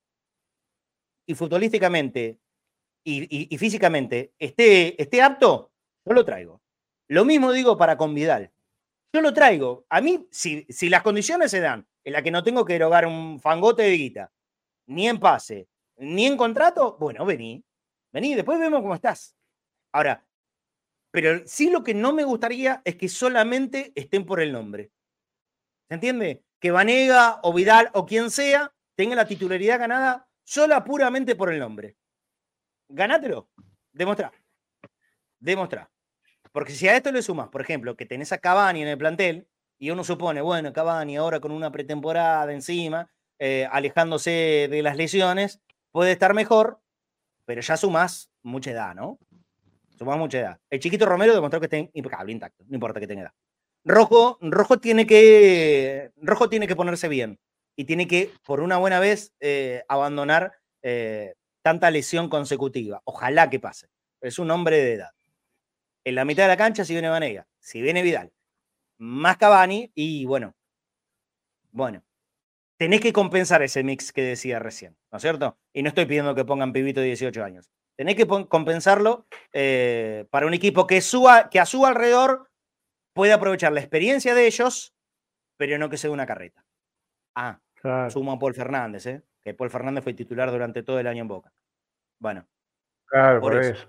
y futbolísticamente y, y, y físicamente esté, esté apto, yo lo traigo. Lo mismo digo para con Vidal. Yo lo traigo. A mí, si, si las condiciones se dan en las que no tengo que erogar un fangote de guita, ni en pase, ni en contrato, bueno, vení. Vení, después vemos cómo estás. Ahora, pero sí lo que no me gustaría es que solamente estén por el nombre. ¿Se entiende? Que Banega o Vidal o quien sea tenga la titularidad ganada sola puramente por el nombre. Ganátelo. Demostrá. Demostrá. Porque si a esto le sumas, por ejemplo, que tenés a Cavani en el plantel y uno supone, bueno, Cavani ahora con una pretemporada encima, eh, alejándose de las lesiones, puede estar mejor, pero ya sumás mucha edad, ¿no? Sumás mucha edad. El chiquito Romero demostró que está impecable, intacto, no importa que tenga edad. Rojo, Rojo tiene que, Rojo tiene que ponerse bien y tiene que, por una buena vez, eh, abandonar eh, tanta lesión consecutiva. Ojalá que pase. Es un hombre de edad. En la mitad de la cancha, si viene Vanega, si viene Vidal, más Cavani, y bueno, bueno, tenés que compensar ese mix que decía recién, ¿no es cierto? Y no estoy pidiendo que pongan pibito de dieciocho años. Tenés que compensarlo eh, para un equipo que, suba, que a su alrededor puede aprovechar la experiencia de ellos, pero no que sea una carreta. Ah, claro. Sumo a Paul Fernández, ¿eh? Que Paul Fernández fue titular durante todo el año en Boca. Bueno. Claro, por, por eso. eso.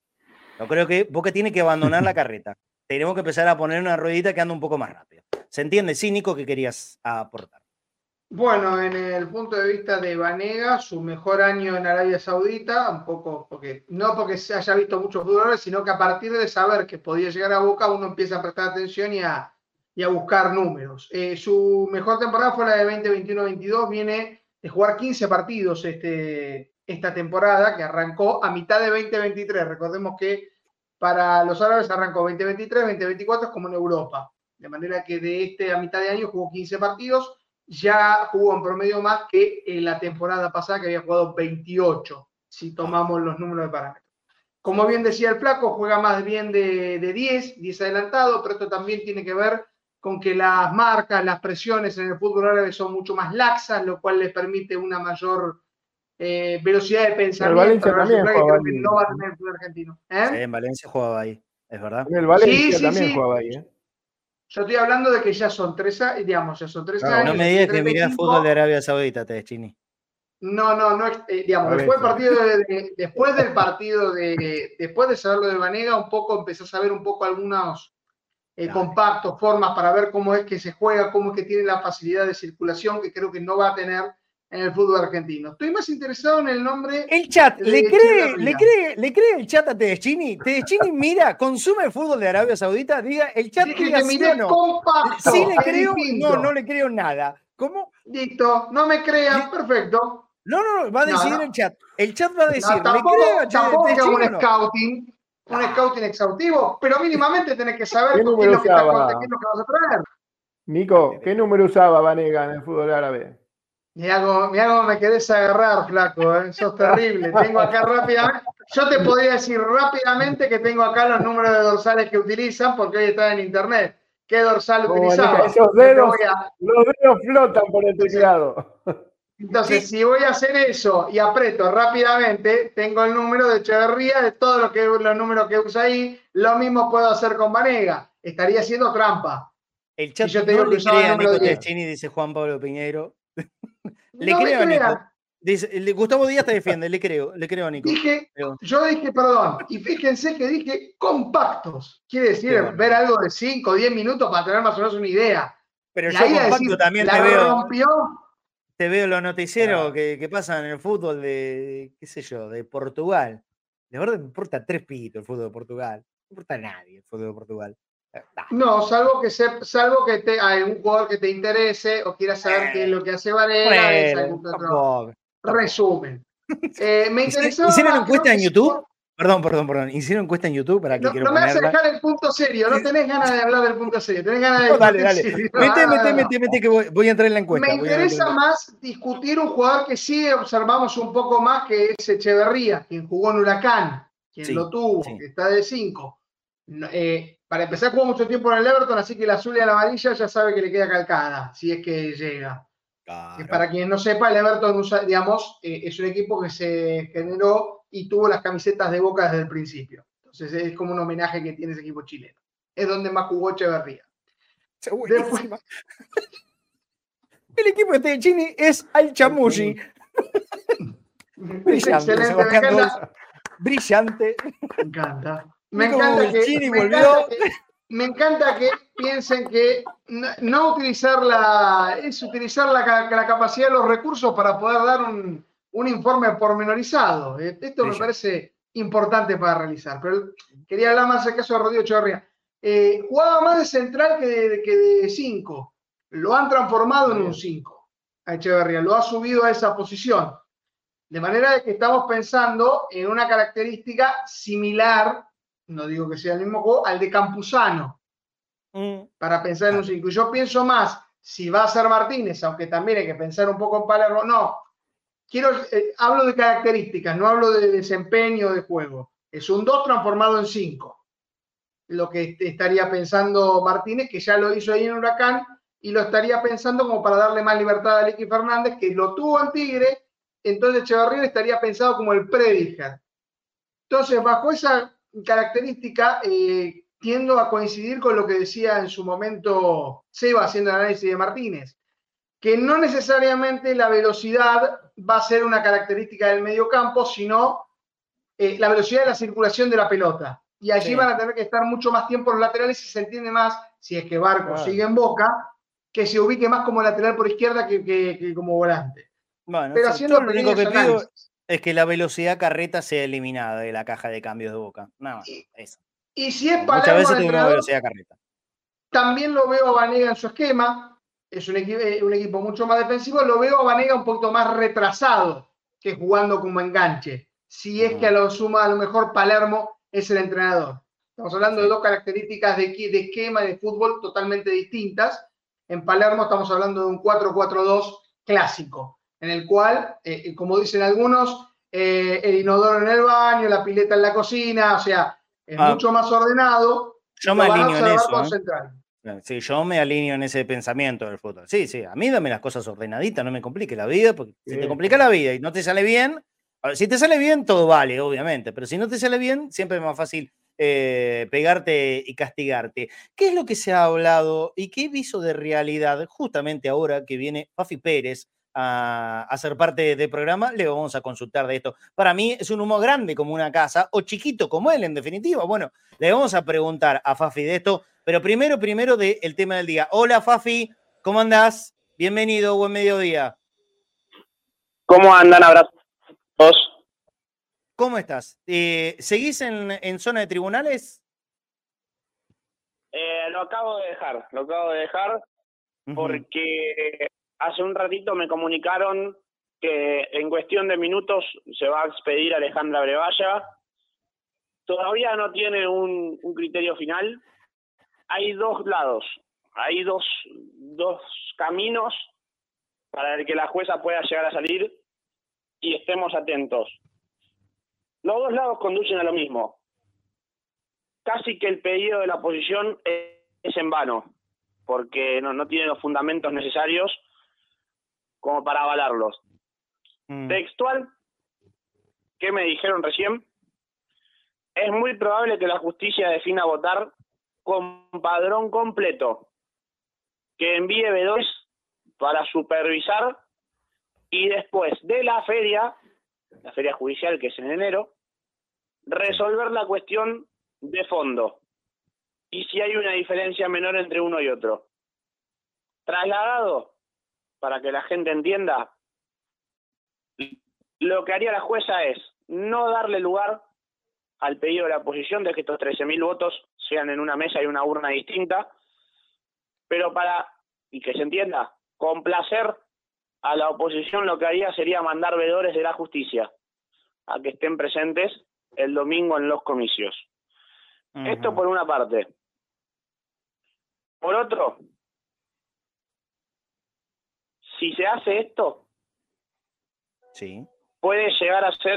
Yo creo que Boca tiene que abandonar la carreta. Tenemos que empezar a poner una ruedita que anda un poco más rápido. ¿Se entiende, sí, Nico, que querías aportar? Bueno, en el punto de vista de Vanega, su mejor año en Arabia Saudita, un poco, porque no porque se haya visto muchos jugadores, sino que a partir de saber que podía llegar a Boca, uno empieza a prestar atención y a, y a buscar números. Eh, su mejor temporada fue la de veinte veintiuno veintidós, viene de jugar quince partidos este, esta temporada, que arrancó a mitad de veinte veintitrés. Recordemos que para los árabes arrancó veinte veintitrés, veinte veinticuatro, es como en Europa. De manera que de este a mitad de año jugó quince partidos, ya jugó en promedio más que en la temporada pasada, que había jugado veintiocho, si tomamos los números de parámetros. Como bien decía el Flaco, juega más bien de, de diez, diez adelantado, pero esto también tiene que ver con que las marcas, las presiones en el fútbol árabe son mucho más laxas, lo cual les permite una mayor eh, velocidad de pensamiento. El Valencia también jugaba ahí. No va a tener el fútbol argentino. ¿Eh? Sí, en Valencia jugaba ahí, es verdad. En el Valencia sí, sí, también sí. jugaba ahí, ¿eh? Yo estoy hablando de que ya son tres años, digamos, ya son tres claro, años. No me digas que mirás fútbol de Arabia Saudita, Tedeschini. No, no, no, eh, digamos, después del partido de, de, después del partido de, después de saber lo de Vanega, un poco empecé a saber un poco algunos eh, compactos, formas para ver cómo es que se juega, cómo es que tiene la facilidad de circulación que creo que no va a tener en el fútbol argentino. Estoy más interesado en el nombre. El chat, ¿le cree, ¿le cree, le cree el chat a Tedeschini? Tedeschini mira, consume el fútbol de Arabia Saudita, diga, el chat Dije diga que sí miré o no. compacto. Sí le creo, no, no le creo nada. ¿Cómo? Listo, no me crean, perfecto. No, no, va a decidir no, no. el chat. El chat va a decir, no, tampoco, ¿le creo, tampoco que un no? scouting, un ah. scouting exhaustivo, pero mínimamente tenés que saber qué, qué, es lo que está, qué es lo que vas a traer. Nico, ¿qué número usaba Vanega en el fútbol árabe? Mirá cómo, mirá cómo me querés agarrar, flaco, ¿eh? Eso es terrible. Tengo acá rápidamente, yo te podría decir rápidamente que tengo acá los números de dorsales que utilizan, porque hoy está en internet. ¿Qué dorsal oh, utilizaba? Esos dedos, a... los dedos flotan por el teclado. Entonces, si voy a hacer eso y aprieto rápidamente, tengo el número de Echeverría, de todos lo que, los números que usa ahí. Lo mismo puedo hacer con Vanega. Estaría haciendo trampa. El chat si yo te digo no que le cree a Nico Tedeschini, dice Juan Pablo Piñeiro. Le no creo a Nico. Dice, Gustavo Díaz te defiende, le creo, le creo a Nico. Dije, yo dije, perdón, y fíjense que dije compactos. Quiere decir, bueno, ver algo de cinco o diez minutos para tener más o menos una idea. Pero y yo compacto decir, también te veo. Rompió. Te veo los noticieros ah. que, que pasan en el fútbol de, qué sé yo, de Portugal. De verdad me importa tres pitos el fútbol de Portugal. No importa a nadie el fútbol de Portugal. Dale. No, salvo que se, salvo que te, hay un jugador que te interese o quieras saber eh, qué es lo que hace Varela, bueno, es algún otro resumen. Eh, me interesó. ¿Hicieron encuesta en YouTube? Que... Perdón, perdón, perdón. ¿Hicieron encuesta en YouTube para que no, quiero No me ponerla? vas a dejar el punto serio, no tenés ganas de hablar del punto serio, tenés ganas de... No, dale, dale. Mete, mete, mete, mete, que voy, voy a entrar en la encuesta. Me interesa más discutir un jugador que sí observamos un poco más, que es Echeverría, quien jugó en Huracán, quien sí, lo tuvo, sí. que está de cinco. Eh, para empezar, jugó mucho tiempo en el Everton, así que la azul y la amarilla ya sabe que le queda calcada, si es que llega. Claro. Para quien no sepa, el Everton, digamos, eh, es un equipo que se generó y tuvo las camisetas de Boca desde el principio. Entonces es como un homenaje que tiene ese equipo chileno. Es donde más jugó Echeverría. Después... El equipo de Tedeschini es Al Chamushi. Brillante, excelente, me encanta. Brillante. Me encanta. Me encanta, que, me, encanta que, me encanta que piensen que no, no utilizar la, es utilizar la, la capacidad de los recursos para poder dar un, un informe pormenorizado. Esto me parece importante para realizar. Pero quería hablar más del caso de Rodrigo Echeverría. Eh, jugaba más de central que de, que de cinco. Lo han transformado en un cinco a Echeverría. Lo ha subido a esa posición. De manera de que estamos pensando en una característica similar, no digo que sea el mismo juego, al de Campuzano, mm. para pensar en un cinco. Y yo pienso más, si va a ser Martínez, aunque también hay que pensar un poco en Palermo, no. Quiero, eh, hablo de características, no hablo de desempeño de juego. Es un dos transformado en cinco. Lo que estaría pensando Martínez, que ya lo hizo ahí en Huracán, y lo estaría pensando como para darle más libertad a Liqui Fernández, que lo tuvo en Tigre. Entonces Echeverría estaría pensado como el Prediger. Entonces, bajo esa característica, eh, tiendo a coincidir con lo que decía en su momento Seba haciendo el análisis de Martínez, que no necesariamente la velocidad va a ser una característica del mediocampo, sino eh, la velocidad de la circulación de la pelota. Y allí sí. van a tener que estar mucho más tiempo los laterales y se entiende más, si es que Barco claro. sigue en Boca, que se ubique más como lateral por izquierda que, que, que como volante. Bueno, Pero sí, haciendo yo lo único que análisis. pido es que la velocidad carreta sea eliminada de la caja de cambios de Boca. Nada más, y, eso. Y si es Muchas Palermo veces tengo una velocidad carreta. También lo veo a Vanega en su esquema. Es un equipo, un equipo mucho más defensivo. Lo veo a Vanega un poquito más retrasado que jugando como enganche. Si uh-huh. es que a lo suma, a lo mejor Palermo es el entrenador. Estamos hablando sí. de dos características de, de esquema y de fútbol totalmente distintas. En Palermo estamos hablando de un cuatro cuatro dos clásico, en el cual, eh, como dicen algunos, eh, el inodoro en el baño, la pileta en la cocina, o sea, es ah, mucho más ordenado. Yo me alineo en eso. ¿eh? Sí, yo me alineo en ese pensamiento del fútbol. Sí, sí, a mí dame las cosas ordenaditas, no me complique la vida, porque sí. si te complica la vida y no te sale bien, a ver, si te sale bien, todo vale, obviamente, pero si no te sale bien, siempre es más fácil eh, pegarte y castigarte. ¿Qué es lo que se ha hablado y qué viso de realidad justamente ahora que viene Fafi Pérez a, a ser parte del programa? Le vamos a consultar de esto. Para mí es un humo grande como una casa, o chiquito como él, en definitiva. Bueno, le vamos a preguntar a Fafi de esto, pero primero, primero del tema del día. Hola, Fafi, ¿cómo andás? Bienvenido, buen mediodía. ¿Cómo andan? Abrazos. ¿Cómo estás? Eh, ¿Seguís en, en zona de tribunales? Eh, lo acabo de dejar, lo acabo de dejar uh-huh. porque hace un ratito me comunicaron que en cuestión de minutos se va a expedir Alejandra Brevalla. Todavía no tiene un, un criterio final. Hay dos lados, hay dos, dos caminos para el que la jueza pueda llegar a salir y estemos atentos. Los dos lados conducen a lo mismo. Casi que el pedido de la oposición es en vano, porque no, no tiene los fundamentos necesarios como para avalarlos. Mm. Textual, ¿qué me dijeron recién? Es muy probable que la justicia defina votar con padrón completo, que envíe veedores para supervisar y después de la feria, la feria judicial que es en enero, resolver la cuestión de fondo y si hay una diferencia menor entre uno y otro. Trasladado, para que la gente entienda, lo que haría la jueza es no darle lugar al pedido de la oposición de que estos trece mil votos sean en una mesa y una urna distinta, pero para, y que se entienda, complacer a la oposición, lo que haría sería mandar veedores de la justicia a que estén presentes el domingo en los comicios. Uh-huh. Esto por una parte. Por otro, si se hace esto, sí, puede llegar a ser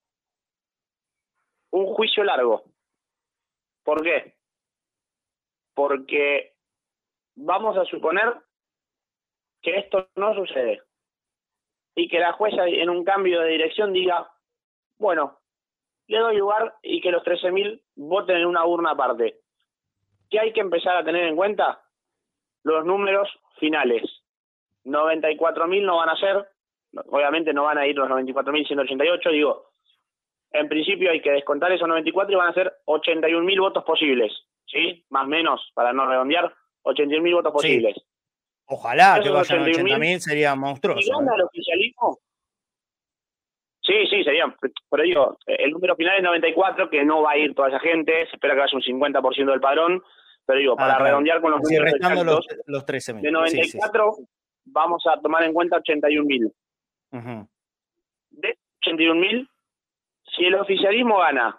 un juicio largo. ¿Por qué? Porque vamos a suponer que esto no sucede y que la jueza en un cambio de dirección diga, bueno, le doy lugar y que los trece mil voten en una urna aparte. ¿Qué hay que empezar a tener en cuenta? Los números finales. noventa y cuatro mil no van a ser, obviamente no van a ir los noventa y cuatro mil ciento ochenta y ocho, digo, en principio hay que descontar esos noventa y cuatro y van a ser ochenta y un mil votos posibles, ¿sí? Más o menos, para no redondear, ochenta y un mil votos posibles. Sí. Ojalá que vayan a ochenta mil, sería monstruoso. ¿Y gana ¿eh? el oficialismo? Sí, sí, sería, pero digo, el número final es noventa y cuatro, que no va a ir toda esa gente, se espera que vaya un cincuenta por ciento del padrón, pero digo, ah, para claro. redondear con los sí, números exactos, los, los trece mil. De noventa y cuatro, sí, sí, sí. Vamos a tomar en cuenta ochenta y un mil. Uh-huh. De ochenta y un mil, si el oficialismo gana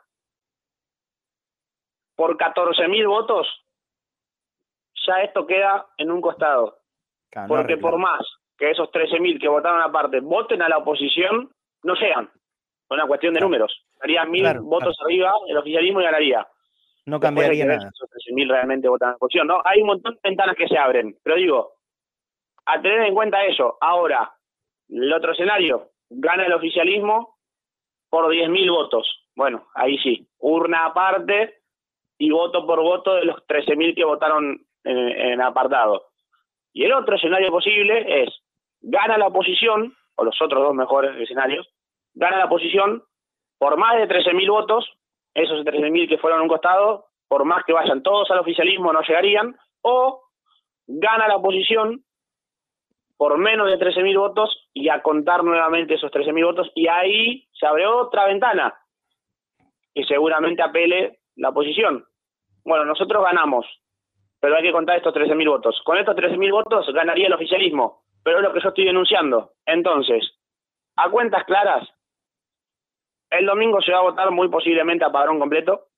por catorce mil votos, ya esto queda en un costado. Claro, porque no por más que esos trece mil que votaron aparte voten a la oposición, no llegan. Es una cuestión de claro. números. Haría mil claro, votos claro. arriba el oficialismo y ganaría. No cambiaría de que nada. Esos trece mil realmente votan a la oposición, ¿no? Hay un montón de ventanas que se abren. Pero digo, a tener en cuenta eso. Ahora, el otro escenario, gana el oficialismo por diez mil votos. Bueno, ahí sí, urna aparte y voto por voto de los trece mil que votaron en, en apartado. Y el otro escenario posible es, gana la oposición, o los otros dos mejores escenarios, gana la oposición por más de trece mil votos, esos trece mil que fueron a un costado, por más que vayan todos al oficialismo no llegarían, o gana la oposición por menos de trece mil votos y a contar nuevamente esos trece mil votos, y ahí se abre otra ventana que seguramente apele la oposición. Bueno, nosotros ganamos, pero hay que contar estos trece mil votos. Con estos trece mil votos ganaría el oficialismo, pero es lo que yo estoy denunciando. Entonces, a cuentas claras, el domingo se va a votar muy posiblemente a padrón completo,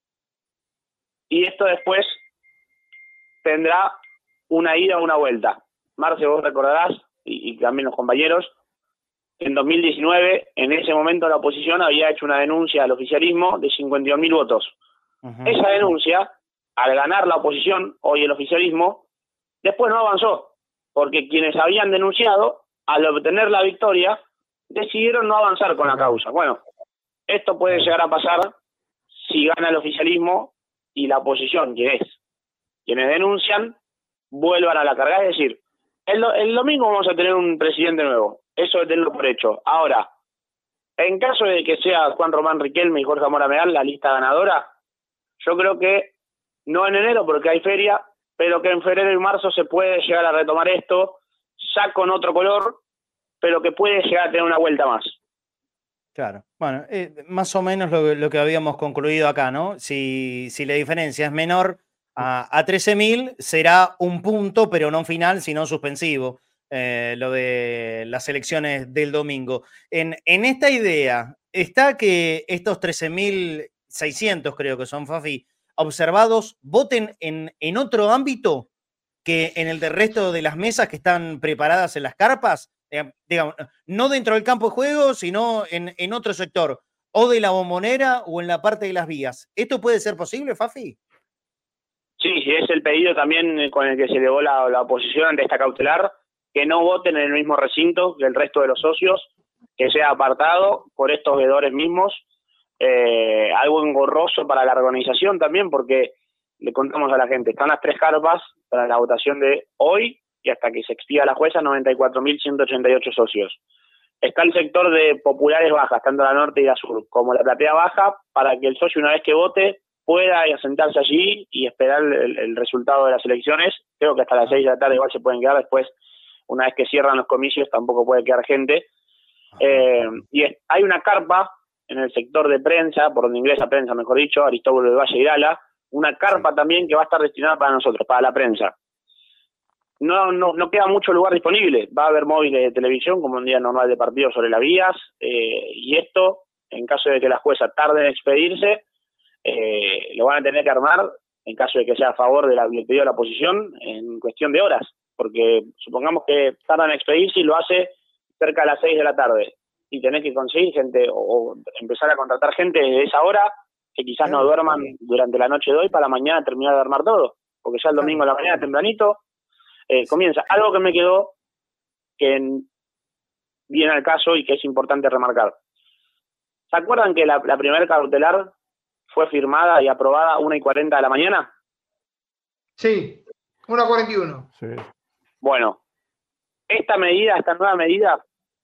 y esto después tendrá una ida o una vuelta. Marce, vos recordarás, y, y también los compañeros, en dos mil diecinueve, en ese momento la oposición había hecho una denuncia al oficialismo de cincuenta y un mil votos. Uh-huh. Esa denuncia, al ganar la oposición, hoy el oficialismo, después no avanzó, porque quienes habían denunciado, al obtener la victoria, decidieron no avanzar con la causa. Bueno, esto puede llegar a pasar si gana el oficialismo y la oposición, que es quienes denuncian, vuelvan a la carga. Es decir, el, el domingo vamos a tener un presidente nuevo. Eso es tenerlo por hecho. Ahora, en caso de que sea Juan Román Riquelme y Jorge Mora Meal la lista ganadora, yo creo que no en enero porque hay feria, pero que en febrero y marzo se puede llegar a retomar esto, ya con otro color, pero que puede llegar a tener una vuelta más. Claro, bueno, eh, más o menos lo, lo que habíamos concluido acá, ¿no? Si, si la diferencia es menor a, a trece mil, será un punto, pero no final, sino suspensivo. Eh, lo de las elecciones del domingo. En, en esta idea está que estos trece mil seiscientos, creo que son, Fafi, observados, voten en, en otro ámbito que en el del resto de las mesas que están preparadas en las carpas, eh, digamos, no dentro del campo de juego, sino en, en otro sector, o de la bombonera o en la parte de las vías. ¿Esto puede ser posible, Fafi? Sí, es el pedido también con el que se elevó la, la oposición ante esta cautelar, que no voten en el mismo recinto que el resto de los socios, que sea apartado por estos veedores mismos, eh, algo engorroso para la organización también, porque le contamos a la gente, están las tres carpas para la votación de hoy y hasta que se expida la jueza, noventa y cuatro mil ciento ochenta y ocho socios. Está el sector de populares bajas, tanto la norte y la sur, como la platea baja, para que el socio una vez que vote pueda asentarse allí y esperar el, el resultado de las elecciones. Creo que hasta las seis de la tarde igual se pueden quedar, después una vez que cierran los comicios tampoco puede quedar gente. Eh, y es, hay una carpa en el sector de prensa, por donde ingresa prensa, mejor dicho, Aristóbulo del Valle Irala, una carpa sí. también que va a estar destinada para nosotros, para la prensa. No, no, no queda mucho lugar disponible, va a haber móviles de televisión como un día normal de partido sobre las vías, eh, y esto, en caso de que la jueza tarde en expedirse, eh, lo van a tener que armar, en caso de que sea a favor de la, del pedido de la oposición, en cuestión de horas. Porque supongamos que tardan en expedirse y lo hace cerca de las seis de la tarde y tenés que conseguir gente o, o empezar a contratar gente desde esa hora que quizás no duerman durante la noche de hoy para mañana terminar de armar todo, porque ya el domingo a la mañana tempranito eh, comienza. Algo que me quedó que viene al caso y que es importante remarcar. ¿Se acuerdan que la, la primera cautelar fue firmada y aprobada a una y cuarenta de la mañana? Sí, una cuarenta y uno. Sí. Bueno, esta medida, esta nueva medida,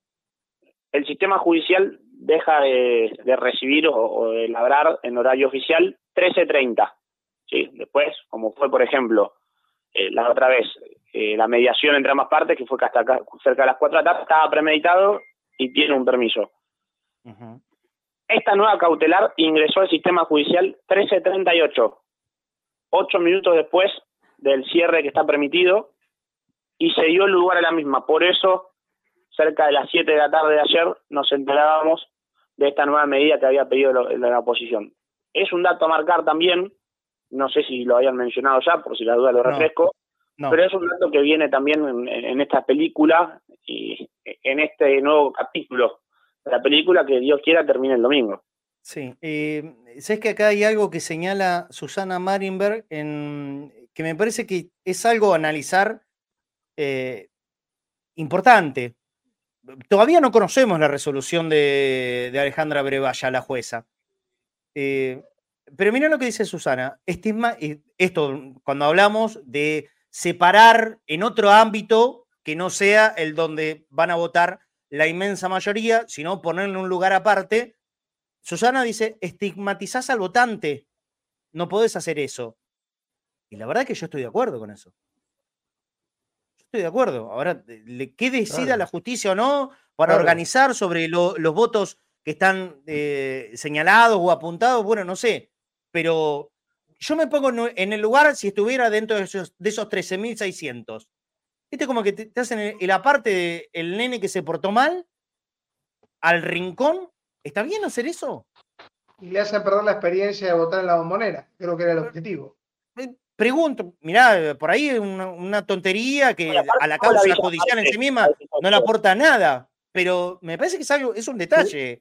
el sistema judicial deja de, de recibir o, o de labrar en horario oficial trece treinta. ¿Sí? Después, como fue, por ejemplo, eh, la otra vez, eh, la mediación entre ambas partes, que fue hasta acá, cerca de las cuatro de la tarde, estaba premeditado y tiene un permiso. Uh-huh. Esta nueva cautelar ingresó al sistema judicial trece treinta y ocho, ocho minutos después del cierre que está permitido, y se dio lugar a la misma. Por eso, cerca de las siete de la tarde de ayer, nos enterábamos de esta nueva medida que había pedido lo, la oposición. Es un dato a marcar también, no sé si lo habían mencionado ya, por si la duda lo refresco, no, no. pero es un dato que viene también en, en esta película y en este nuevo capítulo de la película que Dios quiera termine el domingo. Sí, eh, sabes que acá hay algo que señala Susana Marinberg, en, que me parece que es algo a analizar eh, importante. Todavía no conocemos la resolución de, de Alejandra Brevalla, la jueza. Eh, pero mira lo que dice Susana. Estigma, esto, cuando hablamos de separar en otro ámbito que no sea el donde van a votar la inmensa mayoría, sino ponerlo en un lugar aparte, Susana dice, estigmatizás al votante, no podés hacer eso. Y la verdad es que yo estoy de acuerdo con eso. Yo estoy de acuerdo. Ahora, ¿qué decida Claro. la justicia o no para Claro. organizar sobre lo, los votos que están eh, señalados o apuntados? Bueno, no sé. Pero yo me pongo en el lugar si estuviera dentro de esos, de esos trece mil seiscientos. ¿Viste como que te, te hacen el, el aparte del nene que se portó mal al rincón? ¿Está bien hacer eso? Y le hacen perder la experiencia de votar en la Bombonera. Creo que era el objetivo. Pregunto, mirá, por ahí es una, una tontería que Bueno, aparte, a la ¿cómo la causa visa judicial en aparte? sí misma no le aporta nada, pero me parece que es algo, es un detalle.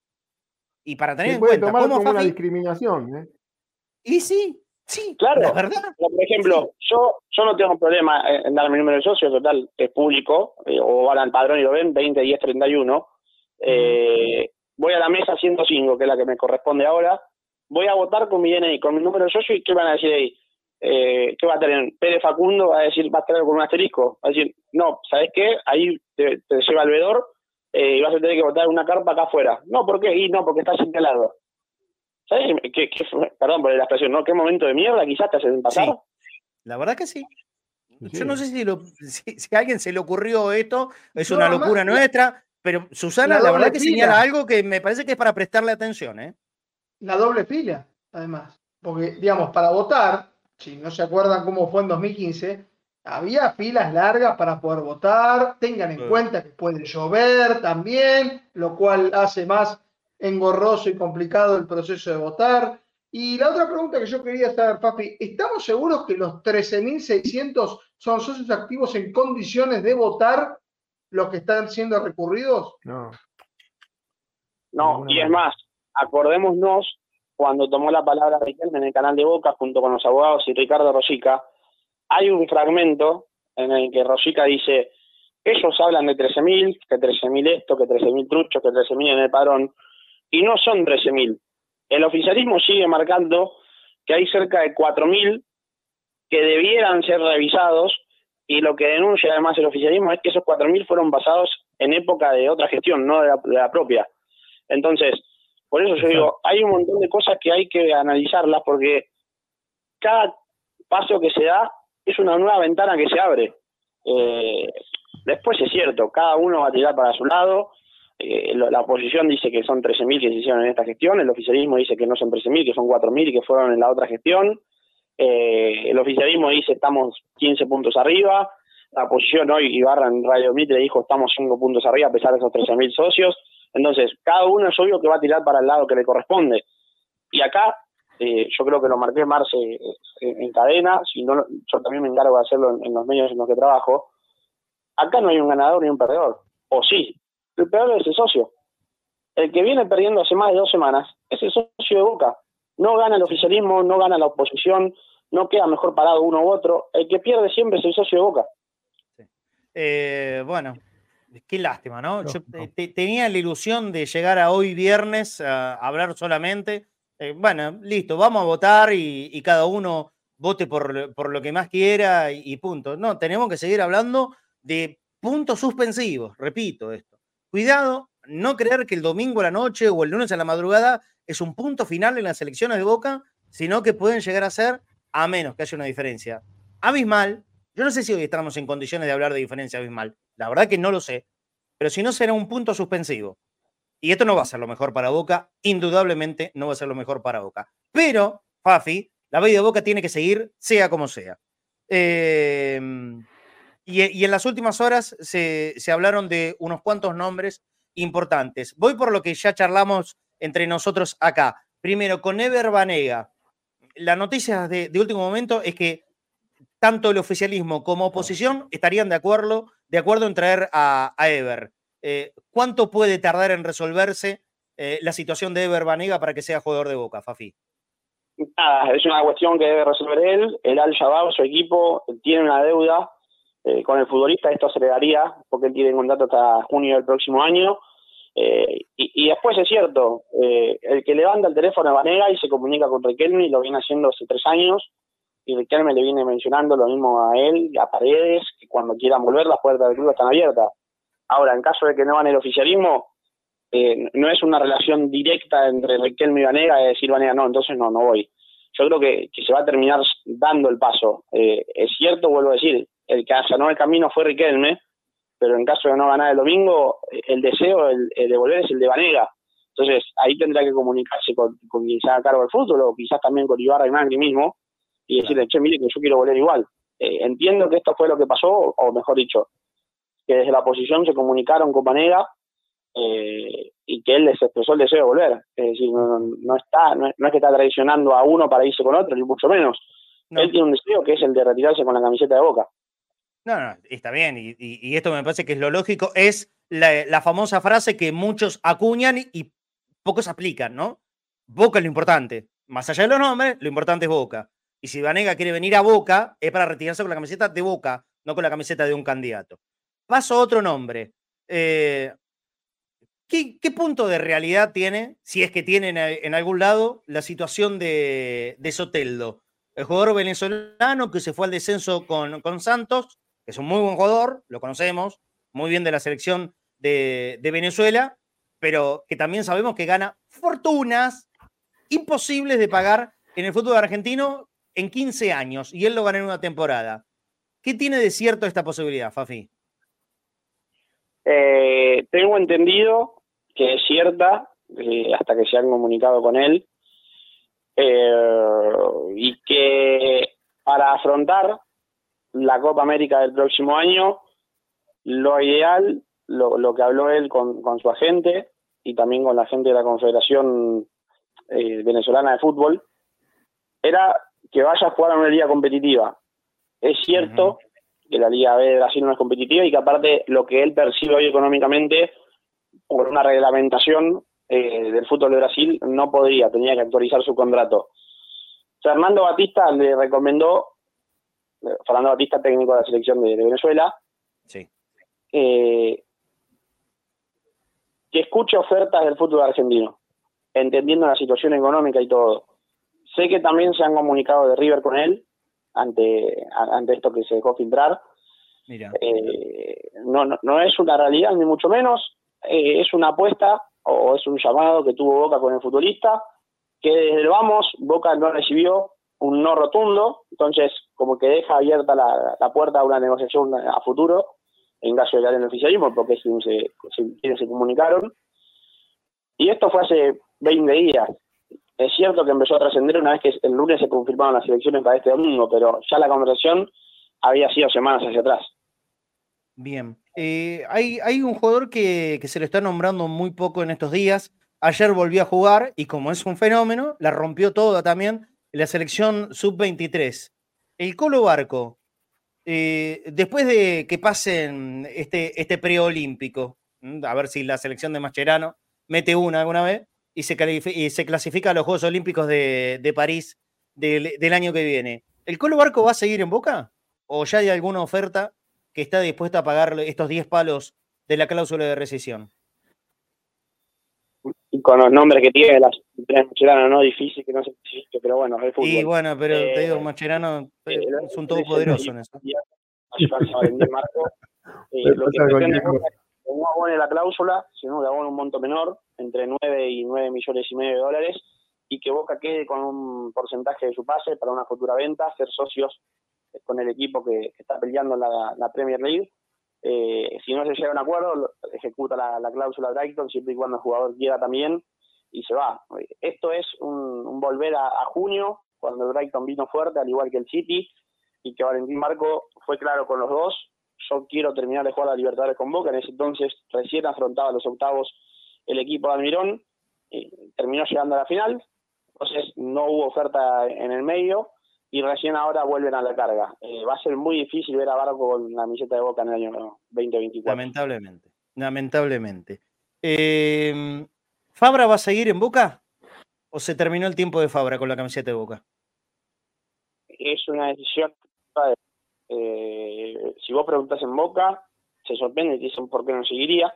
Y para tener Se en puede cuenta, tomar ¿cómo, como una Fafi? discriminación, ¿eh? Y sí, sí, Claro, la verdad. pero, por ejemplo, yo yo no tengo problema en dar mi número de socio, total, es público, eh, o van al padrón y lo ven, veinte, diez, treinta y uno. Eh, voy a la mesa ciento cinco, que es la que me corresponde ahora, voy a votar con mi D N I, con mi número de socio, y ¿qué van a decir ahí? Eh, ¿Qué va a tener? Pérez Facundo va a decir, va a tener con un asterisco, va a decir, no, ¿sabes qué? Ahí te, te lleva el veedor eh, y vas a tener que votar una carpa acá afuera. No, ¿por qué? Y no, porque está señalado. ¿Sabes qué, qué, perdón por la expresión, ¿no? ¿Qué momento de mierda quizás te hacen pasar? Sí, la verdad que sí. Sí. Yo no sé si, lo, si, si a alguien se le ocurrió esto, es No, una además, locura nuestra, pero Susana, la la doble verdad que fila. señala algo que me parece que es para prestarle atención, ¿eh? La doble fila, además. Porque, digamos, para votar, si no se acuerdan cómo fue en dos mil quince, había filas largas para poder votar. Tengan en Sí. cuenta que puede llover también, lo cual hace más engorroso y complicado el proceso de votar. Y la otra pregunta que yo quería saber, Papi, ¿estamos seguros que los trece mil seiscientos son socios activos en condiciones de votar los que están siendo recurridos? No. No, y es más, acordémonos cuando tomó la palabra Riquelme en el canal de Boca junto con los abogados y Ricardo Rosica, hay un fragmento en el que Rosica dice, ellos hablan de trece mil, que trece mil esto, que trece mil truchos, que trece mil en el padrón, y no son trece mil. El oficialismo sigue marcando que hay cerca de cuatro mil que debieran ser revisados, y lo que denuncia además el oficialismo es que esos cuatro mil fueron basados en época de otra gestión, no de la, de la propia. Entonces, por eso yo digo, hay un montón de cosas que hay que analizarlas, porque cada paso que se da es una nueva ventana que se abre. Eh, después es cierto, cada uno va a tirar para su lado. Eh, la oposición dice que son trece mil que se hicieron en esta gestión, el oficialismo dice que no son trece mil, que son cuatro mil y que fueron en la otra gestión. Eh, el oficialismo dice estamos quince puntos arriba, la oposición hoy, Ibarra en Radio Mitre dijo estamos cinco puntos arriba a pesar de esos trece mil socios. Entonces, cada uno es obvio que va a tirar para el lado que le corresponde. Y acá, eh, yo creo que lo marqué Marce eh, en cadena, si no, yo también me encargo de hacerlo en, en los medios en los que trabajo. Acá no hay un ganador ni un perdedor. O sí, el perdedor es el socio. El que viene perdiendo hace más de dos semanas es el socio de Boca. No gana el oficialismo, no gana la oposición, no queda mejor parado uno u otro. El que pierde siempre es el socio de Boca. Sí. Eh, bueno, qué lástima, ¿no? Yo te, te, tenía la ilusión de llegar a hoy viernes a, a hablar solamente. Eh, bueno, listo, vamos a votar y, y cada uno vote por, por lo que más quiera y, y punto. No, tenemos que seguir hablando de puntos suspensivos, repito esto. Cuidado, no creer que el domingo a la noche o el lunes a la madrugada es un punto final en las elecciones de Boca, sino que pueden llegar a ser, a menos que haya una diferencia abismal. Yo no sé si hoy estamos en condiciones de hablar de diferencia abismal. La verdad que no lo sé. Pero si no, será un punto suspensivo. Y esto no va a ser lo mejor para Boca. Indudablemente no va a ser lo mejor para Boca. Pero, Fafi, la vida de Boca tiene que seguir, sea como sea. Eh, y, y en las últimas horas se, se hablaron de unos cuantos nombres importantes. Voy por lo que ya charlamos entre nosotros acá. Primero, con Ever Banega. La noticia de, de último momento es que tanto el oficialismo como oposición estarían de acuerdo, de acuerdo en traer a, a Ever. Eh, ¿Cuánto puede tardar en resolverse eh, la situación de Ever Banega para que sea jugador de Boca, Fafi? Nada, es una cuestión que debe resolver él. El Al-Shabaab, su equipo, tiene una deuda eh, con el futbolista. Esto se le daría porque él tiene contrato hasta junio del próximo año. Eh, y, y después es cierto, eh, el que levanta el teléfono es Vanega y se comunica con Riquelme y lo viene haciendo hace tres años, y Riquelme le viene mencionando lo mismo a él, a Paredes, que cuando quieran volver las puertas del club están abiertas. Ahora, en caso de que no van el oficialismo, eh, no es una relación directa entre Riquelme y Vanega, de decir Vanega, no, entonces no, no voy. Yo creo que, que se va a terminar dando el paso. Eh, es cierto, vuelvo a decir, el que allanó el camino fue Riquelme, pero en caso de no ganar el domingo, el deseo el, el de volver es el de Vanega. Entonces, ahí tendrá que comunicarse con, con quien se haga cargo del fútbol, o quizás también con Ibarra y Macri mismo, y decirle, che, mire que yo quiero volver igual. Eh, entiendo que esto fue lo que pasó, o mejor dicho, que desde la oposición se comunicaron con Vanega, eh, y que él les expresó el deseo de volver. Es decir, no, no, está, no, no es que está traicionando a uno para irse con otro, ni mucho menos. No. Él tiene un deseo que es el de retirarse con la camiseta de Boca. No, no, está bien, y, y, y esto me parece que es lo lógico, es la, la famosa frase que muchos acuñan y, y pocos aplican, ¿no? Boca es lo importante, más allá de los nombres, lo importante es Boca. Y si Vanega quiere venir a Boca, es para retirarse con la camiseta de Boca, no con la camiseta de un candidato. Paso a otro nombre. Eh, ¿qué, ¿Qué punto de realidad tiene, si es que tiene en, en algún lado, la situación de, de Soteldo? El jugador venezolano que se fue al descenso con, con Santos, que es un muy buen jugador, lo conocemos, muy bien de la selección de, de Venezuela, pero que también sabemos que gana fortunas imposibles de pagar en el fútbol argentino en quince años, y él lo gana en una temporada. ¿Qué tiene de cierto esta posibilidad, Fafi? Eh, tengo entendido que es cierta, eh, hasta que se han comunicado con él, eh, y que para afrontar la Copa América del próximo año, lo ideal, lo, lo que habló él con, con su agente y también con la gente de la Confederación eh, Venezolana de Fútbol, era que vaya a jugar a una liga competitiva. Es cierto uh-huh. que la Liga B de Brasil no es competitiva y que aparte lo que él percibe hoy económicamente por una reglamentación eh, del fútbol de Brasil no podría, tenía que actualizar su contrato. Fernando Batista le recomendó, Fernando Batista, técnico de la selección de, de Venezuela, sí. eh, que escuche ofertas del fútbol argentino, entendiendo la situación económica y todo. Sé que también se han comunicado de River con él ante, ante esto que se dejó filtrar. Mira. Eh, no, no, no es una realidad, ni mucho menos. Eh, es una apuesta o es un llamado que tuvo Boca con el futbolista, que desde el vamos Boca no recibió un no rotundo, entonces como que deja abierta la, la puerta a una negociación a futuro en caso de que haya el oficialismo, porque es quienes se, se, se comunicaron. Y esto fue hace veinte días. Es cierto que empezó a trascender una vez que el lunes se confirmaron las elecciones para este domingo, pero ya la conversación había sido semanas hacia atrás. Bien. Eh, hay, hay un jugador que, que se le está nombrando muy poco en estos días. Ayer volvió a jugar y como es un fenómeno, la rompió toda también en la selección sub veintitrés. El Colo Barco, eh, después de que pasen este, este preolímpico, a ver si la selección de Mascherano mete una alguna vez, y se, y se clasifica a los Juegos Olímpicos de, de París del, del año que viene. ¿El Colo Barco va a seguir en Boca? ¿O ya hay alguna oferta que está dispuesta a pagar estos diez palos de la cláusula de rescisión? Y con los nombres que tiene la Mascherano, no difícil que no se existe, pero bueno, es el fútbol. Y bueno, pero eh, te digo, Mascherano eh, es un todopoderoso en eso. Marco, eh, lo que pretende que no abone la cláusula, sino que abone un monto menor, entre nueve y nueve millones y medio de dólares, y que Boca quede con un porcentaje de su pase para una futura venta, ser socios con el equipo que, que está peleando la, la Premier League. Eh, si no se llega a un acuerdo, ejecuta la, la cláusula Brighton, siempre y cuando el jugador quiera también, y se va. Esto es un, un volver a, a junio, cuando el Brighton vino fuerte, al igual que el City, y que Valentín Marco fue claro con los dos. Yo quiero terminar de jugar a la Libertadores con Boca. En ese entonces recién afrontaba los octavos el equipo de Almirón, eh, terminó llegando a la final, entonces no hubo oferta en el medio y recién ahora vuelven a la carga. Eh, va a ser muy difícil ver a Barco con la camiseta de Boca en el año veinte veinticuatro. Lamentablemente, lamentablemente. Eh, ¿Fabra va a seguir en Boca o se terminó el tiempo de Fabra con la camiseta de Boca? Es una decisión. Eh, si vos preguntás en Boca, se sorprende y dicen por qué no seguiría.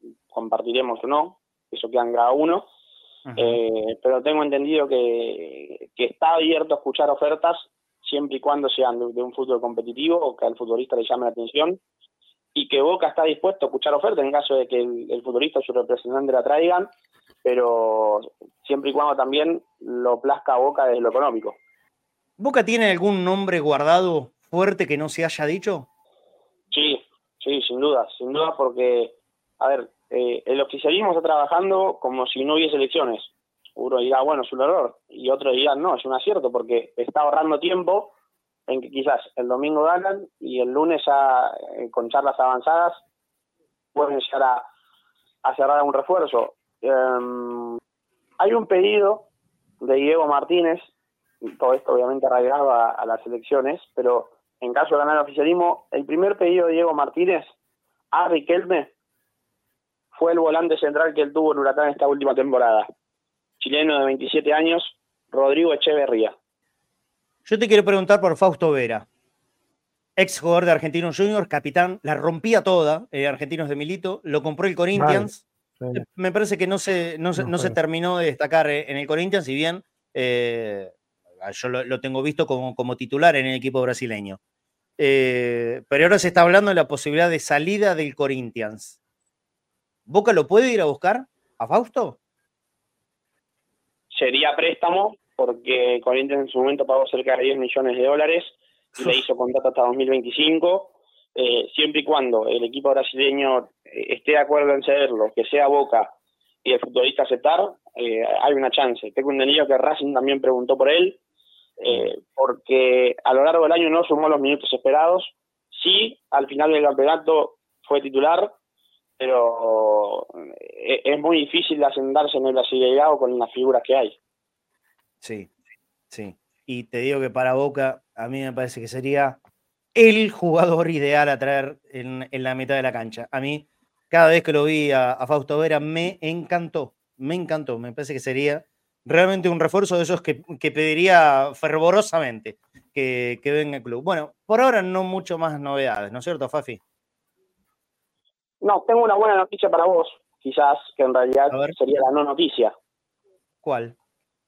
compartiremos o no, eso queda en cada uno. Uh-huh. eh, pero tengo entendido que, que está abierto a escuchar ofertas siempre y cuando sean de, de un fútbol competitivo o que al futbolista le llame la atención, y que Boca está dispuesto a escuchar ofertas en caso de que el, el futbolista o su representante la traigan, pero siempre y cuando también lo plazca a Boca desde lo económico. ¿Boca tiene algún nombre guardado fuerte que no se haya dicho? Sí, sí, sin duda, sin duda, porque, a ver, eh, el oficialismo está trabajando como si no hubiese elecciones. Uno dirá, bueno, es un error, y otros dirán, no, es un acierto, porque está ahorrando tiempo en que quizás el domingo ganan y el lunes ya, eh, con charlas avanzadas, pueden llegar a, a cerrar un refuerzo. Eh, hay un pedido de Diego Martínez, todo esto obviamente arraigado a, a las elecciones, pero en caso de ganar el oficialismo, el primer pedido de Diego Martínez a Riquelme fue el volante central que él tuvo en Huracán esta última temporada. Chileno de veintisiete años, Rodrigo Echeverría. Yo te quiero preguntar por Fausto Vera, ex jugador de Argentinos Juniors, capitán, la rompía toda, eh, Argentinos de Milito, lo compró el Corinthians. Vale. Sí. Me parece que no se, no, no, no se terminó de destacar en el Corinthians, si bien eh, yo lo, lo tengo visto como, como titular en el equipo brasileño. Eh, pero ahora se está hablando de la posibilidad de salida del Corinthians. ¿Boca lo puede ir a buscar a Fausto? Sería préstamo, porque Corinthians en su momento pagó cerca de diez millones de dólares y le hizo contrato hasta dos mil veinticinco. Eh, siempre y cuando el equipo brasileño esté de acuerdo en cederlo, que sea Boca y el futbolista aceptar, eh, hay una chance. Tengo entendido que Racing también preguntó por él, eh, porque a lo largo del año no sumó los minutos esperados. Sí, al final del campeonato fue titular, pero es muy difícil de asentarse en el brasileirao con las figuras que hay. Sí, sí. Y te digo que para Boca, a mí me parece que sería el jugador ideal a traer en, en la mitad de la cancha. A mí, cada vez que lo vi a, a Fausto Vera, me encantó, me encantó. Me parece que sería realmente un refuerzo de esos que, que pediría fervorosamente que, que venga el club. Bueno, por ahora no mucho más novedades, ¿no es cierto, Fafi? No, tengo una buena noticia para vos, quizás, que en realidad sería la no noticia. ¿Cuál?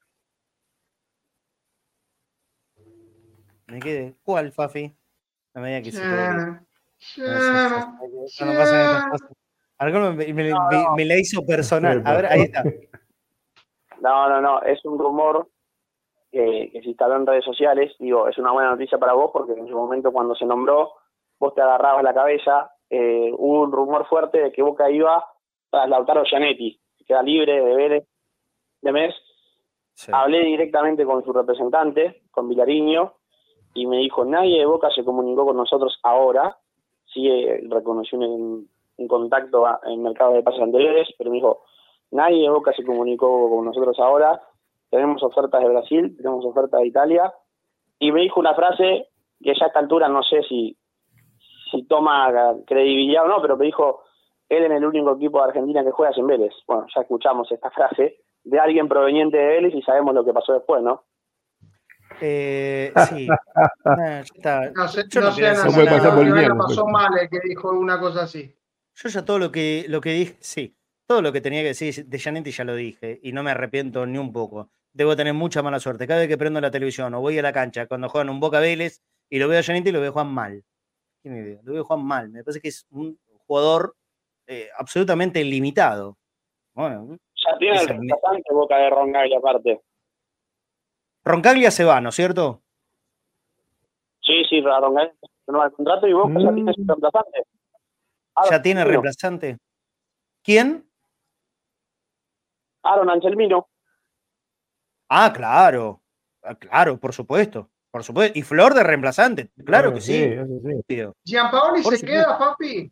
Me quedé. ¿Cuál, Fafi? A medida que se te... No pasa estas cosas. Algo me, me, no, no. me la hizo personal. A ver, ahí está. No, no, no. Es un rumor que, que se instaló en redes sociales. Digo, es una buena noticia para vos porque en su momento cuando se nombró, vos te agarrabas la cabeza. Eh, hubo un rumor fuerte de que Boca iba tras Lautaro Gianetti, que queda libre de Vélez de mes. Sí. Hablé directamente con su representante, con Vilariño, y me dijo, nadie de Boca se comunicó con nosotros ahora. Sí, eh, reconoció un, un contacto en mercados de pases anteriores, pero me dijo, nadie de Boca se comunicó con nosotros ahora. Tenemos ofertas de Brasil, tenemos ofertas de Italia. Y me dijo una frase que ya a esta altura no sé si, si toma credibilidad o no, pero me dijo, él en el único equipo de Argentina que juega es en Vélez. Bueno, ya escuchamos esta frase de alguien proveniente de Vélez y sabemos lo que pasó después, ¿no? Eh, sí. Ah, está. No sé, Yo no no sé, no no puede pasar por el no, bien, pasó pues. mal el que dijo una cosa así. Yo ya todo lo que, lo que dije, sí, todo lo que tenía que decir de Gianetti ya lo dije y no me arrepiento ni un poco. Debo tener mucha mala suerte. Cada vez que prendo la televisión o voy a la cancha cuando juegan un Boca Vélez y lo veo a Gianetti, lo veo Juan mal. ¿Qué me veo? Lo veo Juan mal. Me parece que es un jugador eh, absolutamente limitado. Bueno, ya tiene el reemplazante Boca de Roncaglia aparte. Roncaglia se va, ¿no es cierto? Sí, sí, Roncaglia no el contrato y Boca mm. ya tiene su reemplazante. Aaron ¿Ya tiene Angelmino. reemplazante? ¿Quién? Aaron Angelmino. Ah, claro. Ah, claro, por supuesto. Por supuesto. Y Flor de reemplazante. Claro, claro que sí. sí. sí. Gianpaoli se supuesto. queda, papi.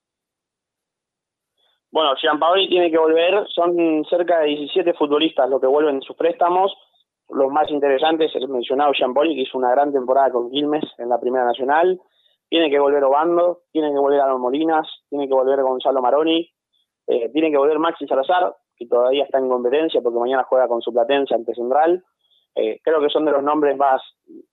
Bueno, Gianpaoli tiene que volver. Son cerca de diecisiete futbolistas los que vuelven en sus préstamos. Los más interesantes, el mencionado Gianpaoli, que hizo una gran temporada con Quilmes en la Primera Nacional. Tiene que volver Obando, tiene que volver Aaron Molinas, tiene que volver Gonzalo Maroni, eh, tiene que volver Maxi Salazar, que todavía está en competencia porque mañana juega con su Platense ante Central. Eh, creo que son de los nombres más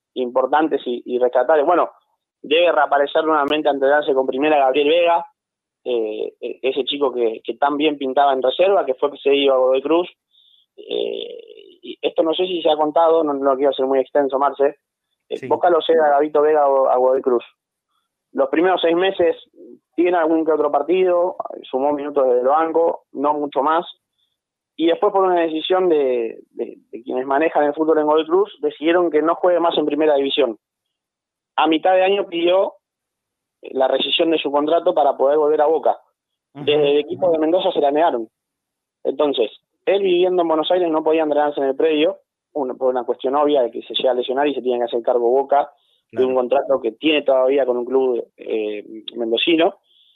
importantes y, y rescatables. Bueno, debe reaparecer nuevamente ante darse con Primera Gabriel Vega, eh, ese chico que, que tan bien pintaba en reserva, que fue cedido a Godoy Cruz. Eh, y esto no sé si se ha contado, no, no quiero ser muy extenso, Marce. Eh, sí. Boca lo cede a Gabito Vega a Godoy Cruz. Los primeros seis meses tiene algún que otro partido, sumó minutos desde el banco, no mucho más. Y después, por una decisión de, de, de quienes manejan el fútbol en Godoy Cruz, decidieron que no juegue más en primera división. A mitad de año pidió la rescisión de su contrato para poder volver a Boca. Uh-huh. Desde el equipo de Mendoza se la negaron. Entonces, él viviendo en Buenos Aires no podía entrenarse en el predio, una, por una cuestión obvia de que se llega a lesionar y se tiene que hacer cargo Boca claro. de un contrato que tiene todavía con un club eh, mendocino.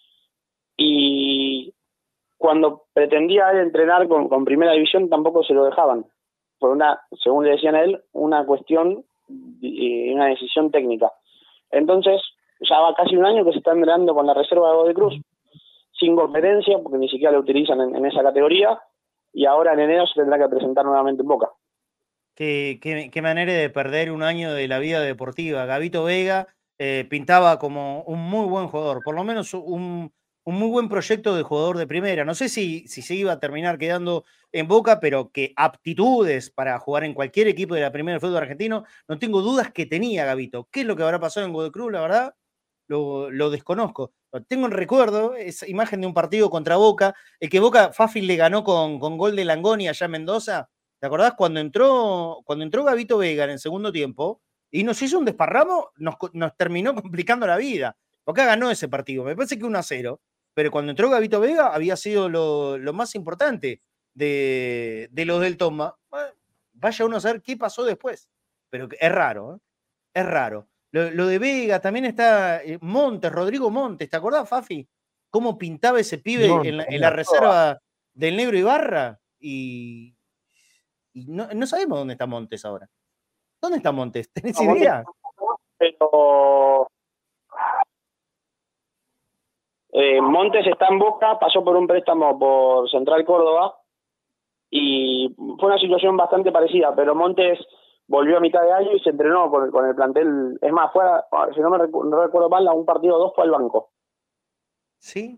Y cuando pretendía él entrenar con, con primera división tampoco se lo dejaban. Por una, según le decían a él, una cuestión, eh, una decisión técnica. Entonces, ya va casi un año que se está entrenando con la reserva de Godoy Cruz, sin competencia, porque ni siquiera lo utilizan en, en esa categoría, y ahora en enero se tendrá que presentar nuevamente en Boca. Qué, qué, qué manera de perder un año de la vida deportiva. Gabito Vega eh, pintaba como un muy buen jugador, por lo menos un, un muy buen proyecto de jugador de primera. No sé si, si se iba a terminar quedando en Boca, pero que aptitudes para jugar en cualquier equipo de la primera del fútbol argentino, no tengo dudas que tenía Gabito. ¿Qué es lo que habrá pasado en Godoy Cruz? La verdad, lo, lo desconozco. Tengo en recuerdo esa imagen de un partido contra Boca, el que Boca fácil le ganó con, con gol de Langoni allá en Mendoza. ¿Te acordás? Cuando entró, cuando entró Gabito Vega en el segundo tiempo y nos hizo un desparramo, nos, nos terminó complicando la vida. Boca ganó ese partido, me parece que uno a cero, pero cuando entró Gabito Vega había sido lo, lo más importante de, de los del Toma. Bueno, vaya uno a saber qué pasó después, pero es raro, ¿eh? Es raro. Lo, lo de Vega, también está Montes, Rodrigo Montes, ¿te acordás, Fafi? ¿Cómo pintaba ese pibe Montes, en, la, en la reserva del Negro Ibarra? Y, y no, no sabemos dónde está Montes ahora. ¿Dónde está Montes? ¿Tenés no, idea? Pero... Eh, Montes está en Boca, pasó por un préstamo por Central Córdoba y fue una situación bastante parecida, pero Montes volvió a mitad de año y se entrenó con, con el plantel. Es más, fue, a, si no me recu no recuerdo mal, a un partido o dos fue al banco. Sí.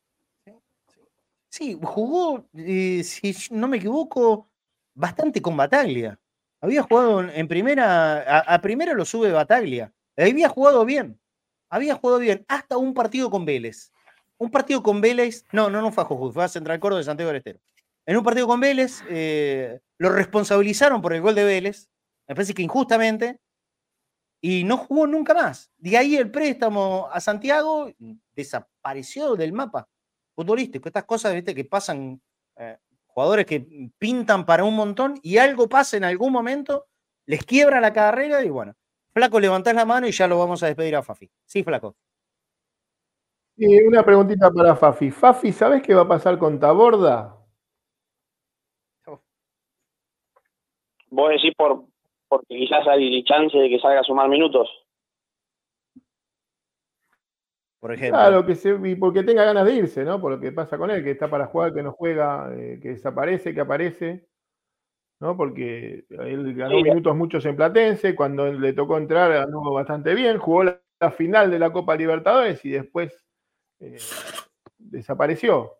Sí, jugó, eh, si no me equivoco, bastante con Bataglia. Había jugado en primera, a, a primera lo sube Bataglia. Había jugado bien. Había jugado bien hasta un partido con Vélez. Un partido con Vélez, no, no, no fue a Jujuy, fue a Central Córdoba de Santiago del Estero. En un partido con Vélez, eh, lo responsabilizaron por el gol de Vélez, me parece que injustamente, y no jugó nunca más. De ahí el préstamo a Santiago desapareció del mapa futbolístico. Estas cosas, ¿viste?, que pasan, eh, jugadores que pintan para un montón y algo pasa en algún momento, les quiebra la carrera y bueno. Flaco, levantás la mano y ya lo vamos a despedir a Fafi. Sí, Flaco. Y una preguntita para Fafi. Fafi, ¿sabés qué va a pasar con Taborda? Vos decís por, porque quizás hay chance de que salga a sumar minutos. Por ejemplo. Claro, que se, y porque tenga ganas de irse, ¿no? Por lo que pasa con él, que está para jugar, que no juega, eh, que desaparece, que aparece, ¿no? Porque él ganó sí, minutos muchos en Platense, cuando le tocó entrar anduvo bastante bien, jugó la, la final de la Copa Libertadores y después eh, desapareció.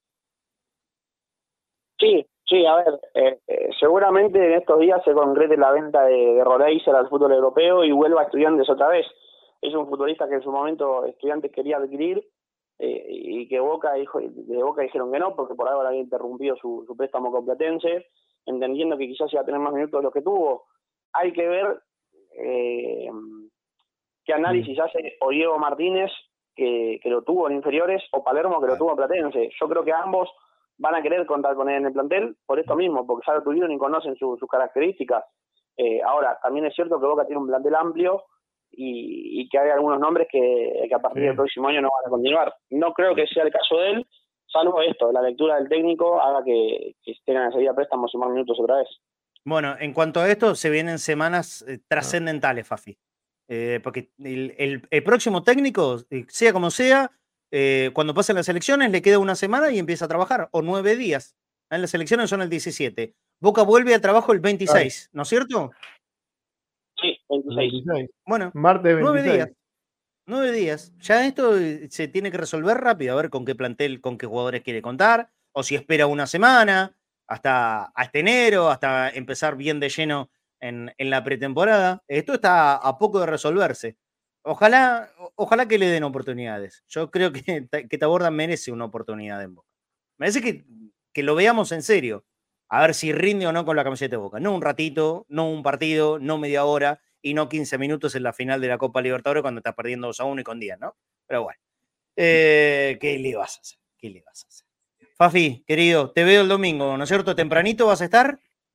Sí, sí, a ver, eh, eh, seguramente en estos días se concrete la venta de, de Roleiser al fútbol europeo y vuelva a Estudiantes otra vez. Es un futbolista que en su momento Estudiantes quería adquirir eh, y que Boca dijo, de Boca dijeron que no, porque por ahora había interrumpido su, su préstamo con Platense, entendiendo que quizás iba a tener más minutos de los que tuvo. Hay que ver eh, qué análisis mm. hace o Diego Martínez, que, que lo tuvo en inferiores, o Palermo, que lo tuvo en Platense. Yo creo que ambos van a querer contar con él en el plantel por esto mismo, porque ya lo tuvieron y conocen su, sus características. Eh, ahora, también es cierto que Boca tiene un plantel amplio y, y que hay algunos nombres que, que a partir sí. del próximo año no van a continuar. No creo que sea el caso de él, salvo esto, la lectura del técnico haga que, que tengan que seguir a préstamos y más minutos otra vez. Bueno, en cuanto a esto, se vienen semanas eh, trascendentales, Fafi. Eh, porque el, el, el próximo técnico, eh, sea como sea, eh, cuando pasen las elecciones, le queda una semana y empieza a trabajar, o nueve días. En las elecciones son el diecisiete. Boca vuelve al trabajo el veintiséis, ¿no es cierto? Sí, veintiséis. Bueno, martes nueve días. Nueve días. Ya esto se tiene que resolver rápido, a ver con qué plantel, con qué jugadores quiere contar, o si espera una semana, hasta, hasta enero, hasta empezar bien de lleno en, en la pretemporada. Esto está a poco de resolverse. Ojalá, ojalá que le den oportunidades. Yo creo que, que Taborda merece una oportunidad en Boca. Merece que, que lo veamos en serio. A ver si rinde o no con la camiseta de Boca. No un ratito, no un partido, no media hora y no quince minutos en la final de la Copa Libertadores cuando estás perdiendo dos a uno y con diez, ¿no? Pero bueno, eh, ¿qué le vas a hacer? ¿Qué le vas a hacer? Fafi, querido, te veo el domingo, ¿no es cierto? ¿Tempranito vas a estar?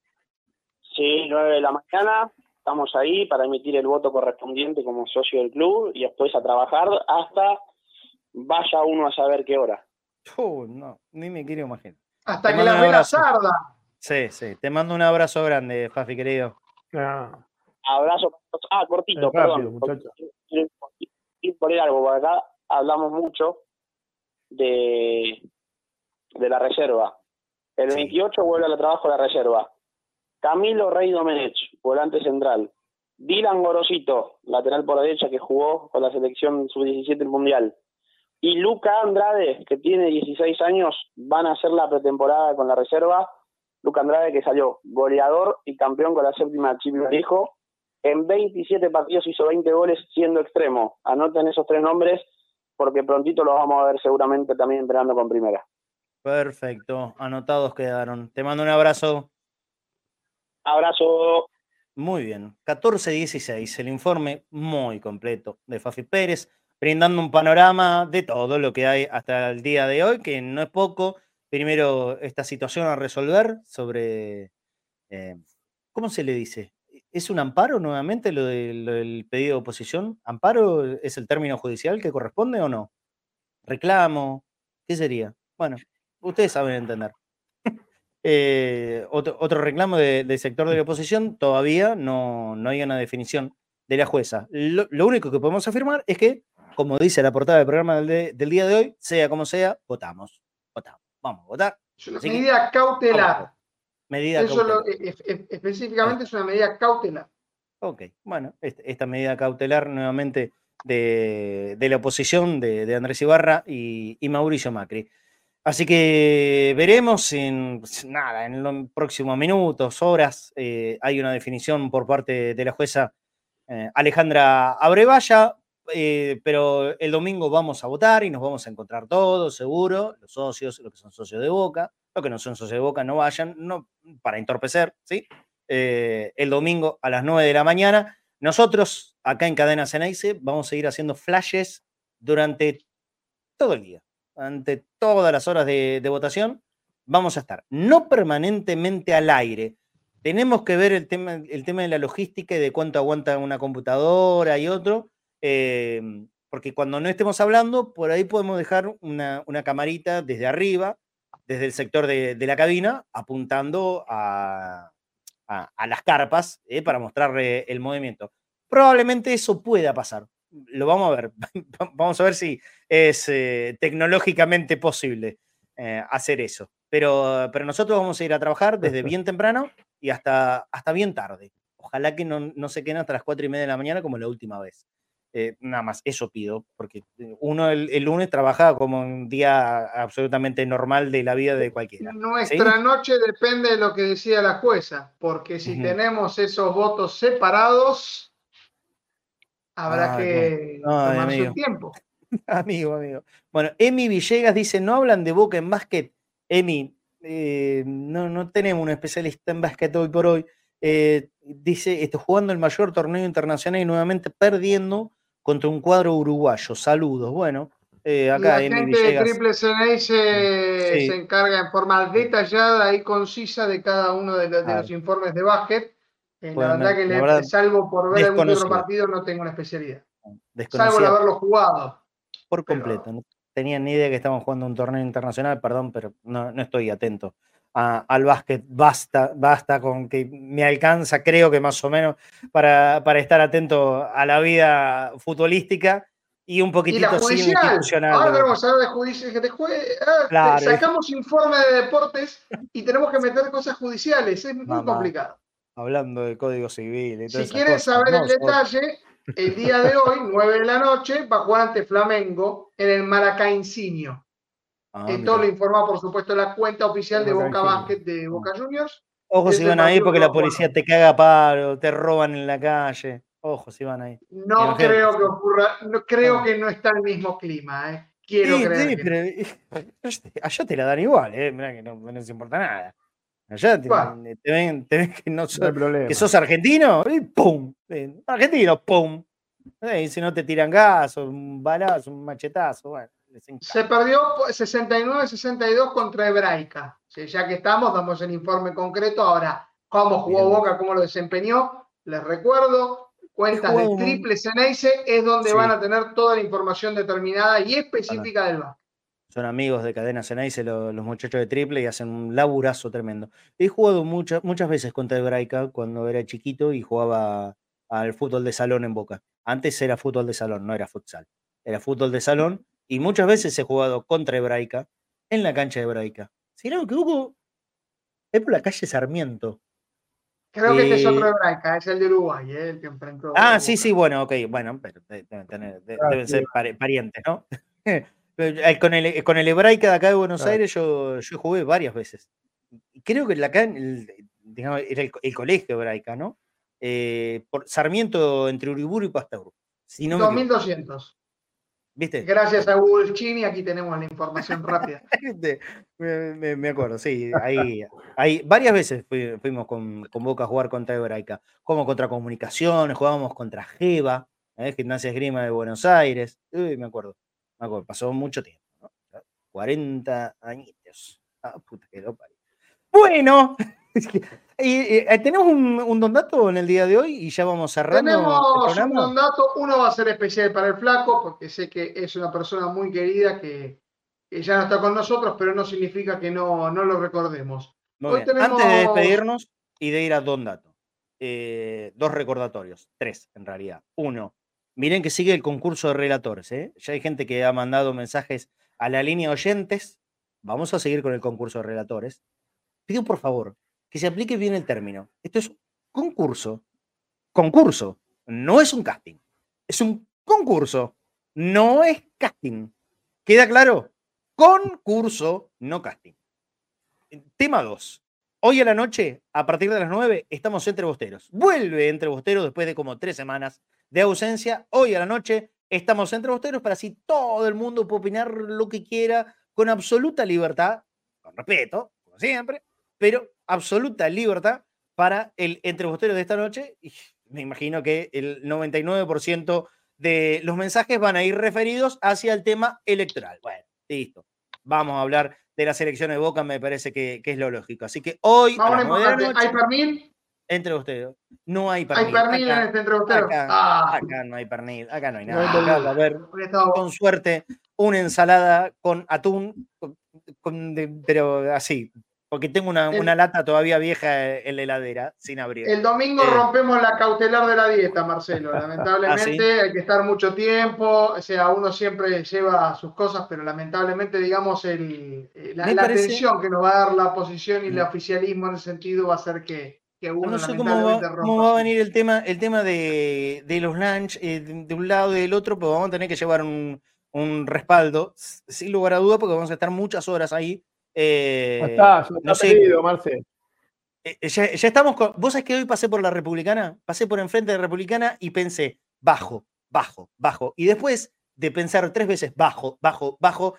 Sí, nueve de la mañana, estamos ahí para emitir el voto correspondiente como socio del club y después a trabajar hasta vaya uno a saber qué hora. Oh, no, ni me quiero imaginar. Hasta te que la vela sarda. Sí, sí, te mando un abrazo grande, Fafi, querido. Ah. Abrazo. Ah, cortito, Es rápido, perdón. muchacho. Y por ahí algo, porque acá hablamos mucho de, de la reserva. El Sí. veintiocho vuelve al trabajo de la reserva. Camilo Rey Domenech, volante central. Dylan Gorosito, lateral por derecha, que jugó con la selección sub diecisiete del Mundial. Y Luca Andrade, que tiene dieciséis años, van a hacer la pretemporada con la reserva. Luca Andrade, que salió goleador y campeón con la séptima Champions League. En veintisiete partidos hizo veinte goles siendo extremo. Anoten esos tres nombres porque prontito los vamos a ver seguramente también entrenando con primera. Perfecto, anotados quedaron. Te mando un abrazo. Abrazo. Muy bien, catorce dieciséis, el informe muy completo de Fafi Pérez, brindando un panorama de todo lo que hay hasta el día de hoy, que no es poco. Primero, esta situación a resolver sobre, eh, ¿cómo se le dice? ¿Es un amparo nuevamente lo, de, lo del pedido de oposición? ¿Amparo es el término judicial que corresponde o no? ¿Reclamo? ¿Qué sería? Bueno, ustedes saben entender. Eh, otro, otro reclamo de, del sector de la oposición, todavía no, no hay una definición de la jueza. Lo, lo único que podemos afirmar es que, como dice la portada del programa del, de, del día de hoy, sea como sea, votamos. Votamos. Vamos a votar. Es una Así medida que, cautelar. Medida Eso cautelar. Lo, e, e, específicamente es una medida cautelar. Ok, bueno, este, esta medida cautelar nuevamente de, de la oposición de, de Andrés Ibarra y, y Mauricio Macri. Así que veremos en nada, en los próximos minutos, horas, eh, hay una definición por parte de la jueza eh, Alejandra Abrevaya, eh, pero el domingo vamos a votar y nos vamos a encontrar todos, seguro, los socios, los que son socios de Boca, los que no son socios de Boca no vayan, no, para entorpecer, ¿sí? Eh, el domingo a las nueve de la mañana. Nosotros, acá en Cadena Ceneice, vamos a seguir haciendo flashes durante todo el día. Ante todas las horas de, de votación, vamos a estar no permanentemente al aire. Tenemos que ver el tema, el tema de la logística y de cuánto aguanta una computadora y otro, eh, porque cuando no estemos hablando, por ahí podemos dejar una, una camarita desde arriba, desde el sector de, de la cabina, apuntando a, a, a las carpas eh, para mostrarle el movimiento. Probablemente eso pueda pasar. Lo vamos a ver. Vamos a ver si es eh, tecnológicamente posible eh, hacer eso. Pero, pero nosotros vamos a ir a trabajar desde bien temprano y hasta, hasta bien tarde. Ojalá que no, no se queden hasta las cuatro y media de la mañana como la última vez. Eh, nada más, eso pido, porque uno el, el lunes trabaja como un día absolutamente normal de la vida de cualquiera. Nuestra ¿sí? noche depende de lo que decía la jueza, porque si uh-huh. tenemos esos votos separados, habrá ah, que no, no, tomarse amigo. un tiempo. Amigo, amigo. Bueno, Emi Villegas dice, ¿no hablan de Boca en básquet? Emi, eh, no, no tenemos un especialista en básquet hoy por hoy. Eh, dice, estoy jugando el mayor torneo internacional y nuevamente perdiendo contra un cuadro uruguayo. Saludos. Bueno, eh, acá la Emi gente Villegas, de Triple C N I se, sí. se encarga en forma detallada y concisa de cada uno de los, de los informes de básquet. Eh, la verdad me, que, le, verdad, salvo por ver algún otro partido, no tengo una especialidad. Salvo el haberlo jugado. Por completo. Pero... No tenía ni idea que estaban jugando un torneo internacional, perdón, pero no, no estoy atento a, al básquet. Basta, basta con que me alcanza, creo que más o menos, para, para estar atento a la vida futbolística y un poquitito ¿Y la judicial? Sí, institucional. Ahora tenemos que hablar de judicial. Que te juegue, ah, claro, sacamos es... informe de deportes y tenemos que meter cosas judiciales. Es muy Mamá. complicado. Hablando del Código Civil. Y si quieren saber no, el detalle, el día de hoy, nueve de la noche, va a jugar ante Flamengo en el Maracaincinio. Ah, Esto mirá. lo informa, por supuesto, la cuenta oficial de Boca Maracaincinio. Basket de Boca Juniors. Ojo Es si el van ahí partido porque que va la a jugar. policía te caga a palo, te roban en la calle. Ojo si van ahí. No Imagínate, creo sí. que ocurra, no, creo Ah. que no está el mismo clima, ¿eh? Quiero Sí, creer sí, que pero allá te la dan igual, ¿eh? Mirá que no, no les importa nada. Allá te, Bueno. te ven, te ven que, no No sos, hay problema. que sos argentino y ¡pum! Eh, Argentino, ¡pum! Eh, y si no te tiran gas, o un balazo, un machetazo, bueno, les encanta. Se perdió sesenta y nueve sesenta y dos contra Hebraica. Sí, ya que estamos, damos el informe concreto. Ahora, cómo jugó Mirá vos. Boca, cómo lo desempeñó, les recuerdo, cuentas de jugado- Triple Ceneice es donde Sí. van a tener toda la información determinada y específica del básquet. Son amigos de Cadena Ceneice, los, los muchachos de Triple, y hacen un laburazo tremendo. He jugado muchas muchas veces contra Hebraica cuando era chiquito y jugaba al fútbol de salón en Boca. Antes era fútbol de salón, no era futsal. Era fútbol de salón y muchas veces he jugado contra Hebraica en la cancha de Hebraica. Si no me equivoco, es por la calle Sarmiento. Creo que este es otro Eh, Hebraica, es el de Uruguay, ¿eh? El que enfrentó. ah, sí, Boca. sí, bueno, ok, bueno, pero de- deben, tener- de- Ah, deben sí, ser pare- parientes, ¿no? Pero, eh, Con el, con el Hebraica de acá de Buenos claro. Aires yo, yo jugué varias veces. Y creo que la acá, en el- digamos, era el, co- el colegio Hebraica, ¿no? Eh, por Sarmiento entre Uriburu y Pasteur. Si no me equivoco. dos mil doscientos. ¿Viste? Gracias a Google Chini, aquí tenemos la información rápida. ¿Viste? Me, me- me acuerdo, sí. Ahí, ahí varias veces fui- fuimos con, con Boca a jugar contra Hebraica. Como contra Comunicaciones, jugábamos contra Geva, ¿eh? Gimnasia Esgrima de Buenos Aires. Uy, me acuerdo. Me acuerdo, pasó mucho tiempo, ¿no? cuarenta añitos. Ah, puta que lo parió. Bueno, y, y, tenemos un, un don dato en el día de hoy y ya vamos cerrando el Tenemos un programa. don dato, uno va a ser especial para el Flaco, porque sé que es una persona muy querida que, que ya no está con nosotros, pero no significa que no, no lo recordemos. Muy Hoy bien. tenemos... Antes de despedirnos y de ir a don dato, eh, dos recordatorios, tres en realidad. Uno, miren que sigue el concurso de relatores, ¿eh? Ya hay gente que ha mandado mensajes a la línea oyentes. Vamos a seguir con el concurso de relatores. Pido por favor que se aplique bien el término. Esto es un concurso. Concurso. No es un casting. Es un concurso. No es casting. ¿Queda claro? Concurso, no casting. Tema dos. Hoy a la noche, a partir de las nueve, estamos Entre Bosteros. Vuelve Entre Bosteros después de como tres semanas de ausencia. Hoy a la noche estamos Entre Bosteros para así todo el mundo pueda opinar lo que quiera con absoluta libertad, con respeto, como siempre, pero absoluta libertad para el Entre Bosteros de esta noche. Y me imagino que el noventa y nueve por ciento de los mensajes van a ir referidos hacia el tema electoral. Bueno, listo. Vamos a hablar de las elecciones de Boca, me parece que, que es lo lógico. Así que hoy, Vamos a a las nueve de la importante, noche, ¿hay pernil? Entre Bosteros. No hay ¿Hay pernil. pernil Acá, en este Entre Bosteros? acá, Ah, acá no hay pernil. Acá no hay No nada. hay Acá va a haber, hubiera estado- con suerte, una ensalada con atún, con- con de- pero así. Porque tengo una, El- una lata todavía vieja en la heladera, sin abrir. El domingo Eh. rompemos la cautelar de la dieta, Marcelo. Lamentablemente ¿Ah, sí? hay que estar mucho tiempo. O sea, uno siempre lleva sus cosas, pero lamentablemente, digamos, el, la, Me la parece- atención que nos va a dar la oposición y el Mm. oficialismo en ese sentido va a hacer que, que uno No sé cómo lamentablemente va, rompa. cómo va a su- venir el tema, el tema de, de los lunch eh, de, de un lado y del otro, pero vamos a tener que llevar un, un respaldo, s- sin lugar a duda, porque vamos a estar muchas horas ahí. eh, Ya está, ya no está sé, pedido, Marce. eh, ya, ya estamos con. ¿Vos sabés que hoy pasé por la Republicana? Pasé por enfrente de la Republicana y pensé, bajo, bajo, bajo. Y después de pensar tres veces, bajo, bajo, bajo,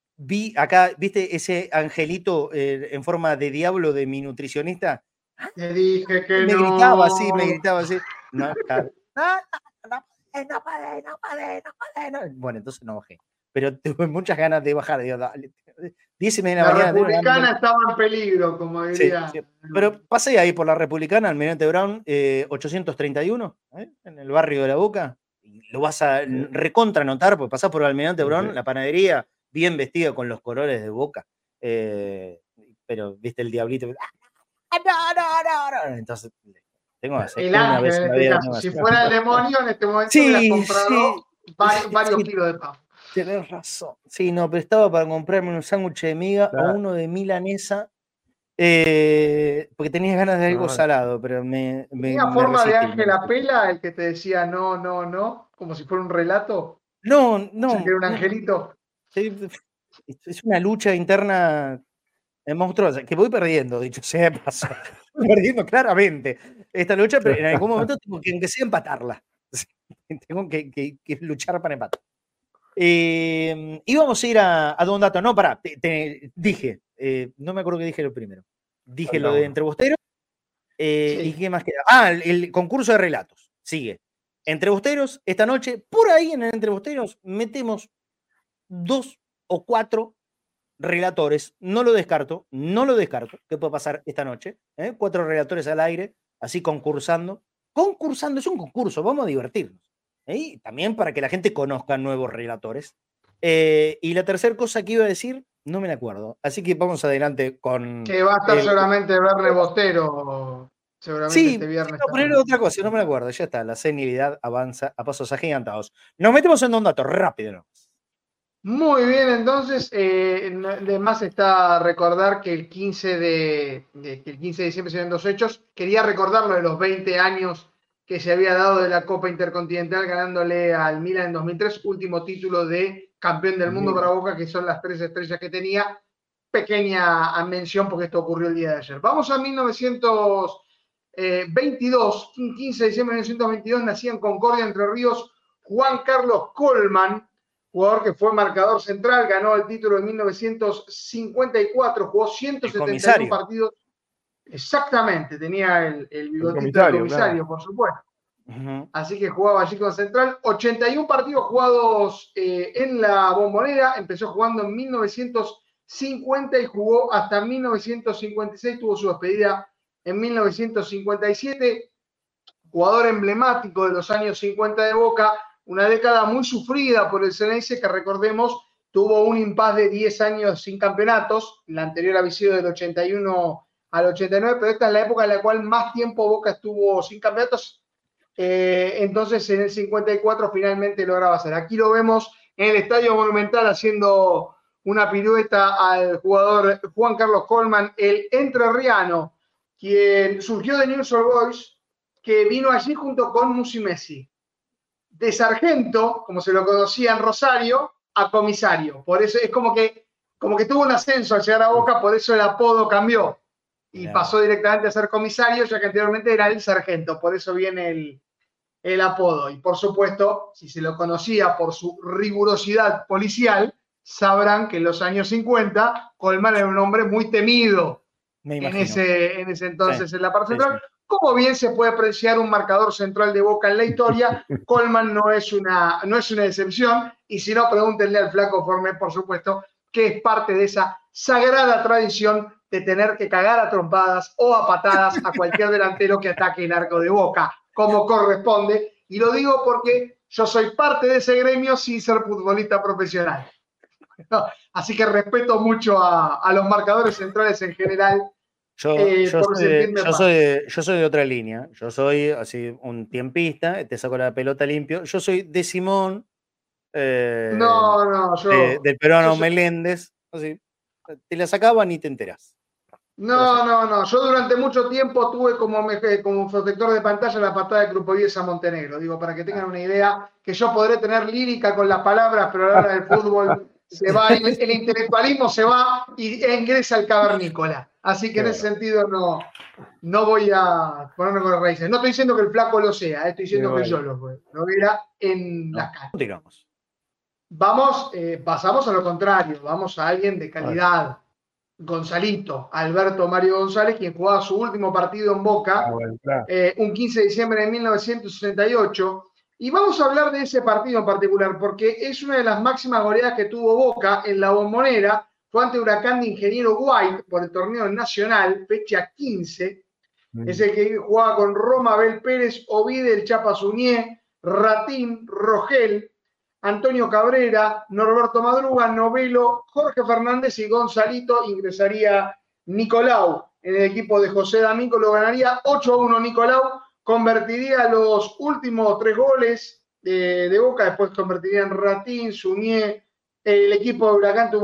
vi acá, ¿viste ese angelito eh, en forma de diablo de mi nutricionista? Te dije que Me no. gritaba así, me gritaba así. No, claro. No, no, no podés, no podés, no podés, no podés, no. Bueno, entonces no bajé. Pero tuve muchas ganas de bajar. Digo, dale. Diez y media de La la mañana. tengo ganas de- republicana estaba en peligro, como Sí, diría. sí. Pero pasé ahí por la Republicana, Almirante Brown, eh, ochocientos treinta y uno, ¿eh? En el barrio de La Boca. Y lo vas a recontra notar, porque pasás por Almirante Brown, Sí. la panadería, bien vestida con los colores de Boca. Eh, pero, viste, el diablito. ¡Ah, no, no, no, no! Entonces, tengo que hacer El una ángel vez en en la este vida. caso. tengo que Si hacer. fuera el demonio, en este momento Sí, hubieras comprado sí. vari- varios Sí. kilos de pan. Tenés razón. Sí, no, pero estaba para comprarme un sándwich de miga Claro. o uno de milanesa. Eh, porque tenías ganas de algo No, salado, pero me. me ¿Tenía me forma de resistí, me Ángela resistí. Pela, el que te decía no, no, no, como si fuera un relato? No, O sea, que no, era un no. angelito. Es una lucha interna monstruosa, que voy perdiendo, dicho sea de paso. Voy perdiendo claramente esta lucha, pero en algún momento tengo que, aunque sea, empatarla. Tengo que, que, que luchar para empatar. Eh, íbamos a ir a, a Don Dato. No, pará, te, te dije, eh, no me acuerdo que dije lo primero. Dije Falta lo de uno. Entrebusteros. Eh, Sí. ¿Y qué más queda? Ah, el, el concurso de relatos. Sigue. Entrebusteros, esta noche, por ahí en el Entrebusteros, metemos dos o cuatro relatores. No lo descarto, no lo descarto. ¿Qué puede pasar esta noche? ¿Eh? Cuatro relatores al aire, así concursando. Concursando, es un concurso, vamos a divertirnos. ¿Eh? Y también para que la gente conozca nuevos relatores. Eh, y la tercera cosa que iba a decir, no me la acuerdo. Así que vamos adelante con. Que va a estar Eh, seguramente Verne Bostero, seguramente sí, este sí, viernes no, poner también. otra cosa, no me la acuerdo. Ya está, la senilidad avanza a pasos agigantados. Nos metemos en un dato rápido, ¿no? Muy bien, entonces, eh, además está recordar que el quince de, de- que el quince de diciembre se dieron dos hechos. Quería recordarlo de los veinte años que se había dado de la Copa Intercontinental ganándole al Milan en dos mil tres, último título de campeón del mundo para Boca, que son las tres estrellas que tenía. Pequeña mención porque esto ocurrió el día de ayer. Vamos a mil novecientos veintidós, quince de diciembre de mil novecientos veintidós, nacía en Concordia, Entre Ríos, Juan Carlos Colman, jugador que fue marcador central, ganó el título en mil novecientos cincuenta y cuatro, jugó ciento setenta y uno partidos. Exactamente, tenía el, el bigotito del comisario, claro, por supuesto. Uh-huh. Así que jugaba allí con Central. ochenta y uno partidos jugados eh, en la Bombonera. Empezó jugando en mil novecientos cincuenta y jugó hasta mil novecientos cincuenta y seis. Tuvo su despedida en mil novecientos cincuenta y siete. Jugador emblemático de los años cincuenta de Boca. Una década muy sufrida por el Ceneice, que recordemos tuvo un impas de diez años sin campeonatos. La anterior había sido del ochenta y uno al ochenta y nueve, pero esta es la época en la cual más tiempo Boca estuvo sin campeonatos. Eh, entonces en el cincuenta y cuatro finalmente lograba hacer. Aquí lo vemos en el Estadio Monumental haciendo una pirueta al jugador Juan Carlos Colman, el entrerriano, quien surgió de Newell's Old Boys, que vino allí junto con Musi Messi. De sargento, como se lo conocía en Rosario, a comisario. Por eso es como que, como que tuvo un ascenso al llegar a Boca, por eso el apodo cambió. Y yeah. pasó directamente a ser comisario, ya que anteriormente era el sargento. Por eso viene el, el apodo. Y por supuesto, si se lo conocía por su rigurosidad policial, sabrán que en los años cincuenta, Colman era un hombre muy temido en ese, en ese entonces sí, en la parte central. Sí, sí. Como bien se puede apreciar un marcador central de Boca en la historia, Colman no es una, no es una excepción. Y si no, pregúntenle al flaco Formé, por supuesto, que es parte de esa sagrada tradición de tener que cagar a trompadas o a patadas a cualquier delantero que ataque el arco de Boca, como corresponde. Y lo digo porque yo soy parte de ese gremio sin ser futbolista profesional. Así que respeto mucho a, a los marcadores centrales en general. Yo, eh, yo, soy de, yo, soy de, yo soy de otra línea. Yo soy así un tiempista, te saco la pelota limpio. Yo soy de Simón, eh, no, no, yo, de, del peruano soy... Meléndez. Así, te la sacaban y te enterás. No, no, no. Yo durante mucho tiempo tuve como, como protector de pantalla la patada de Krupoviesa Montenegro. Digo, para que tengan una idea, que yo podré tener lírica con las palabras, pero a la hora del fútbol se va, el, el intelectualismo se va y e ingresa el cavernícola. Así que en ese sentido no, no voy a ponerme con las raíces. No estoy diciendo que el flaco lo sea, estoy diciendo que yo lo, lo era en las calles. Digamos. Vamos, eh, pasamos a lo contrario, vamos a alguien de calidad. Gonzalito, Alberto Mario González, quien jugaba su último partido en Boca, ah, bueno, claro. eh, un quince de diciembre de mil novecientos sesenta y ocho. Y vamos a hablar de ese partido en particular, porque es una de las máximas goleadas que tuvo Boca en la Bombonera. Fue ante Huracán de Ingeniero White por el torneo nacional, fecha quince. Mm. Es el que jugaba con Roma, Abel Pérez, Ovide, el Chapa Suñé, Ratín, Rogel, Antonio Cabrera, Norberto Madruga, Novelo, Jorge Fernández y Gonzalito. Ingresaría Nicolau en el equipo de José D'Amico, lo ganaría ocho a uno Nicolau, convertiría los últimos tres goles de, de Boca, después convertirían Ratín, Suñé. El equipo de Huracán tuvo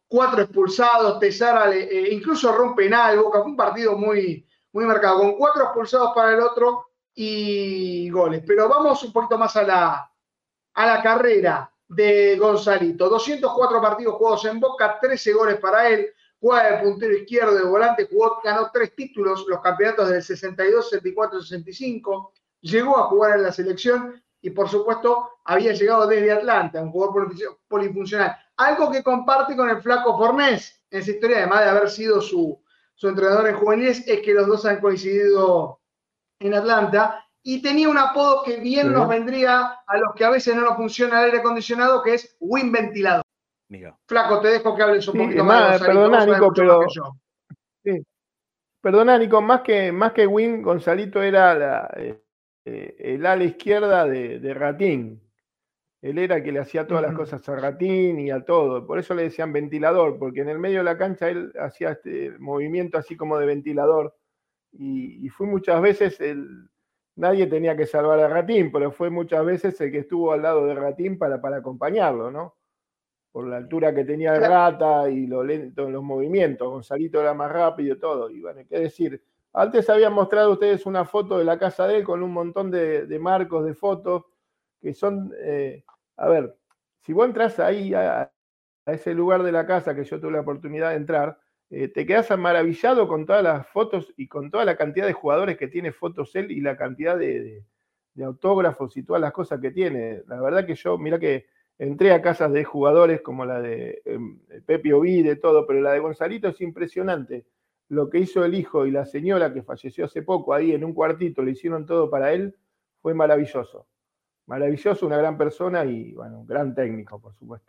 cuatro expulsados, Tesara eh, incluso rompe penal, Boca, fue un partido muy, muy marcado, con cuatro expulsados para el otro y goles. Pero vamos un poquito más a la, a la carrera de Gonzalito. doscientos cuatro partidos jugados en Boca, trece goles para él, juega de puntero izquierdo, de volante, jugó, ganó tres títulos, los campeonatos del sesenta y dos, sesenta y cuatro, sesenta y cinco, llegó a jugar en la selección y por supuesto había llegado desde Atlanta, un jugador polifuncional. Algo que comparte con el Flaco Fornés en esa historia, además de haber sido su, su entrenador en juveniles, es que los dos han coincidido en Atlanta y tenía un apodo que bien sí. nos vendría a los que a veces no nos funciona el aire acondicionado, que es Win Ventilador. Mira. Flaco, te dejo que hables un sí, poquito más. Perdona, Nico, pero... Sí. Perdona, Nico, más que, más que Win, Gonzalito era la, eh, el ala izquierda de, de Ratín. Él era el que le hacía todas uh-huh. las cosas a Ratín y a todo. Por eso le decían ventilador, porque en el medio de la cancha él hacía este movimiento así como de ventilador. Y, y fue muchas veces, el, nadie tenía que salvar a Ratín, pero fue muchas veces el que estuvo al lado de Ratín para, para acompañarlo, ¿no? Por la altura que tenía el Rata y lo lento en los movimientos. Gonzalito era más rápido y todo. Y bueno, qué decir, antes habían mostrado ustedes una foto de la casa de él con un montón de, de marcos de fotos que son, eh, a ver, si vos entras ahí a, a ese lugar de la casa que yo tuve la oportunidad de entrar, eh, te quedás maravillado con todas las fotos y con toda la cantidad de jugadores que tiene fotos él y la cantidad de, de, de autógrafos y todas las cosas que tiene. La verdad que yo, mirá que entré a casas de jugadores como la de eh, Pepe Oví, de todo, pero la de Gonzalito es impresionante. Lo que hizo el hijo y la señora que falleció hace poco ahí en un cuartito, le hicieron todo para él, fue maravilloso. Maravilloso, una gran persona y, bueno, un gran técnico, por supuesto.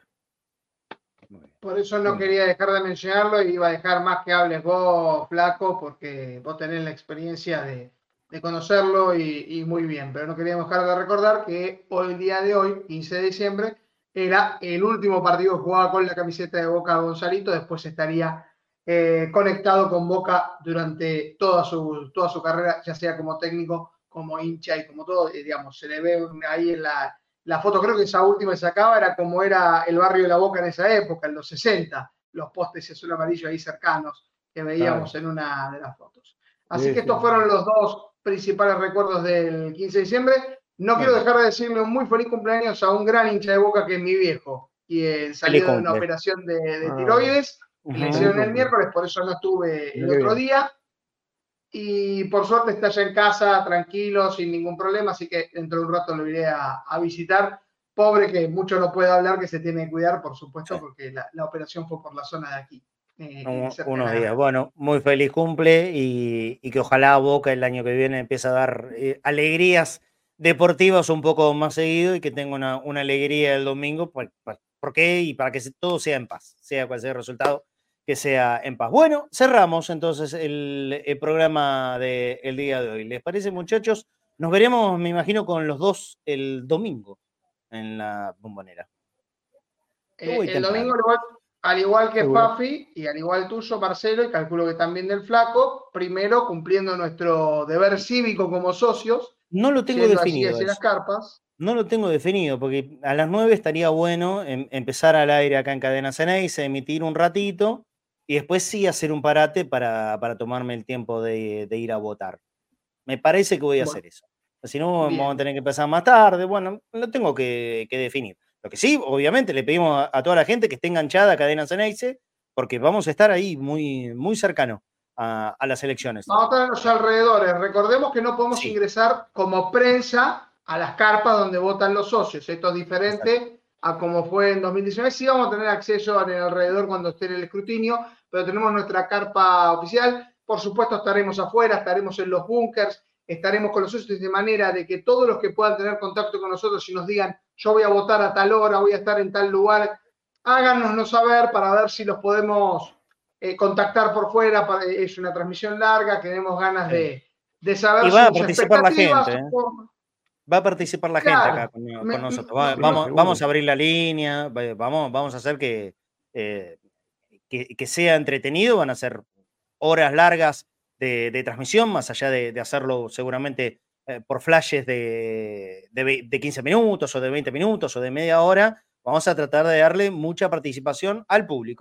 Por eso no quería dejar de mencionarlo y iba a dejar más que hables vos, Flaco, porque vos tenés la experiencia de, de conocerlo y, y muy bien. Pero no queríamos dejar de recordar que hoy, el día de hoy, quince de diciembre, era el último partido que jugaba con la camiseta de Boca Gonzalito, después estaría eh, conectado con Boca durante toda su, toda su carrera, ya sea como técnico, como hincha y como todo, y, digamos, se le ve ahí en la, la foto, creo que esa última que sacaba era como era el barrio de La Boca en esa época, en los sesenta, los postes azul amarillo ahí cercanos que veíamos claro. en una de las fotos. Así sí, que estos sí. fueron los dos principales recuerdos del quince de diciembre. No bueno. quiero dejar de decirle un muy feliz cumpleaños a un gran hincha de Boca que es mi viejo, quien salió de una operación de, de tiroides, ah, que le hicieron el miércoles, por eso no estuve el otro día. Y por suerte está ya en casa, tranquilo, sin ningún problema, así que dentro de un rato lo iré a, a visitar. Pobre que mucho no puede hablar, que se tiene que cuidar, por supuesto, sí. porque la, la operación fue por la zona de aquí. Eh, Un, unos días. Bueno, muy feliz cumple y, y que ojalá Boca el año que viene empiece a dar eh, alegrías deportivas un poco más seguido y que tenga una, una alegría el domingo. ¿Por, por qué? Y para que todo sea en paz, sea cual sea el resultado, que sea en paz. Bueno, cerramos entonces el, el programa del día de hoy. ¿Les parece, muchachos? Nos veremos, me imagino, con los dos el domingo en la Bombonera. Eh, el domingo, al igual, al igual que Fafi y al igual tuyo, Marcelo, y calculo que también del Flaco, primero cumpliendo nuestro deber cívico como socios. No lo tengo definido. Hacia las carpas. No lo tengo definido, porque a las nueve estaría bueno em, empezar al aire acá en Cadena Ceneice, emitir un ratito y después sí hacer un parate para, para tomarme el tiempo de, de ir a votar. Me parece que voy a bueno, hacer eso. Si no, bien. Vamos a tener que empezar más tarde. Bueno, lo tengo que, que definir. Lo que sí, obviamente, le pedimos a, a toda la gente que esté enganchada a Cadena Ceneice, porque vamos a estar ahí muy, muy cercano a, a las elecciones. Vamos a estar en los alrededores. Recordemos que no podemos sí. ingresar como prensa a las carpas donde votan los socios. Esto es diferente Exacto. a como fue en dos mil diecinueve. Sí vamos a tener acceso en el alrededor cuando esté en el escrutinio, pero tenemos nuestra carpa oficial. Por supuesto estaremos afuera, estaremos en los búnkers, estaremos con los socios de manera de que todos los que puedan tener contacto con nosotros y nos digan yo voy a votar a tal hora, voy a estar en tal lugar, háganoslo saber para ver si los podemos eh, contactar por fuera. Para, es una transmisión larga, tenemos ganas de, de saber y va a participar la gente. ¿eh? Va a participar la claro, gente acá con, me, con nosotros. Va, vamos, vamos a abrir la línea, vamos, vamos a hacer que, eh, que, que sea entretenido. Van a ser horas largas de, de transmisión, más allá de, de hacerlo seguramente eh, por flashes de, de, de quince minutos o de veinte minutos o de media hora. Vamos a tratar de darle mucha participación al público.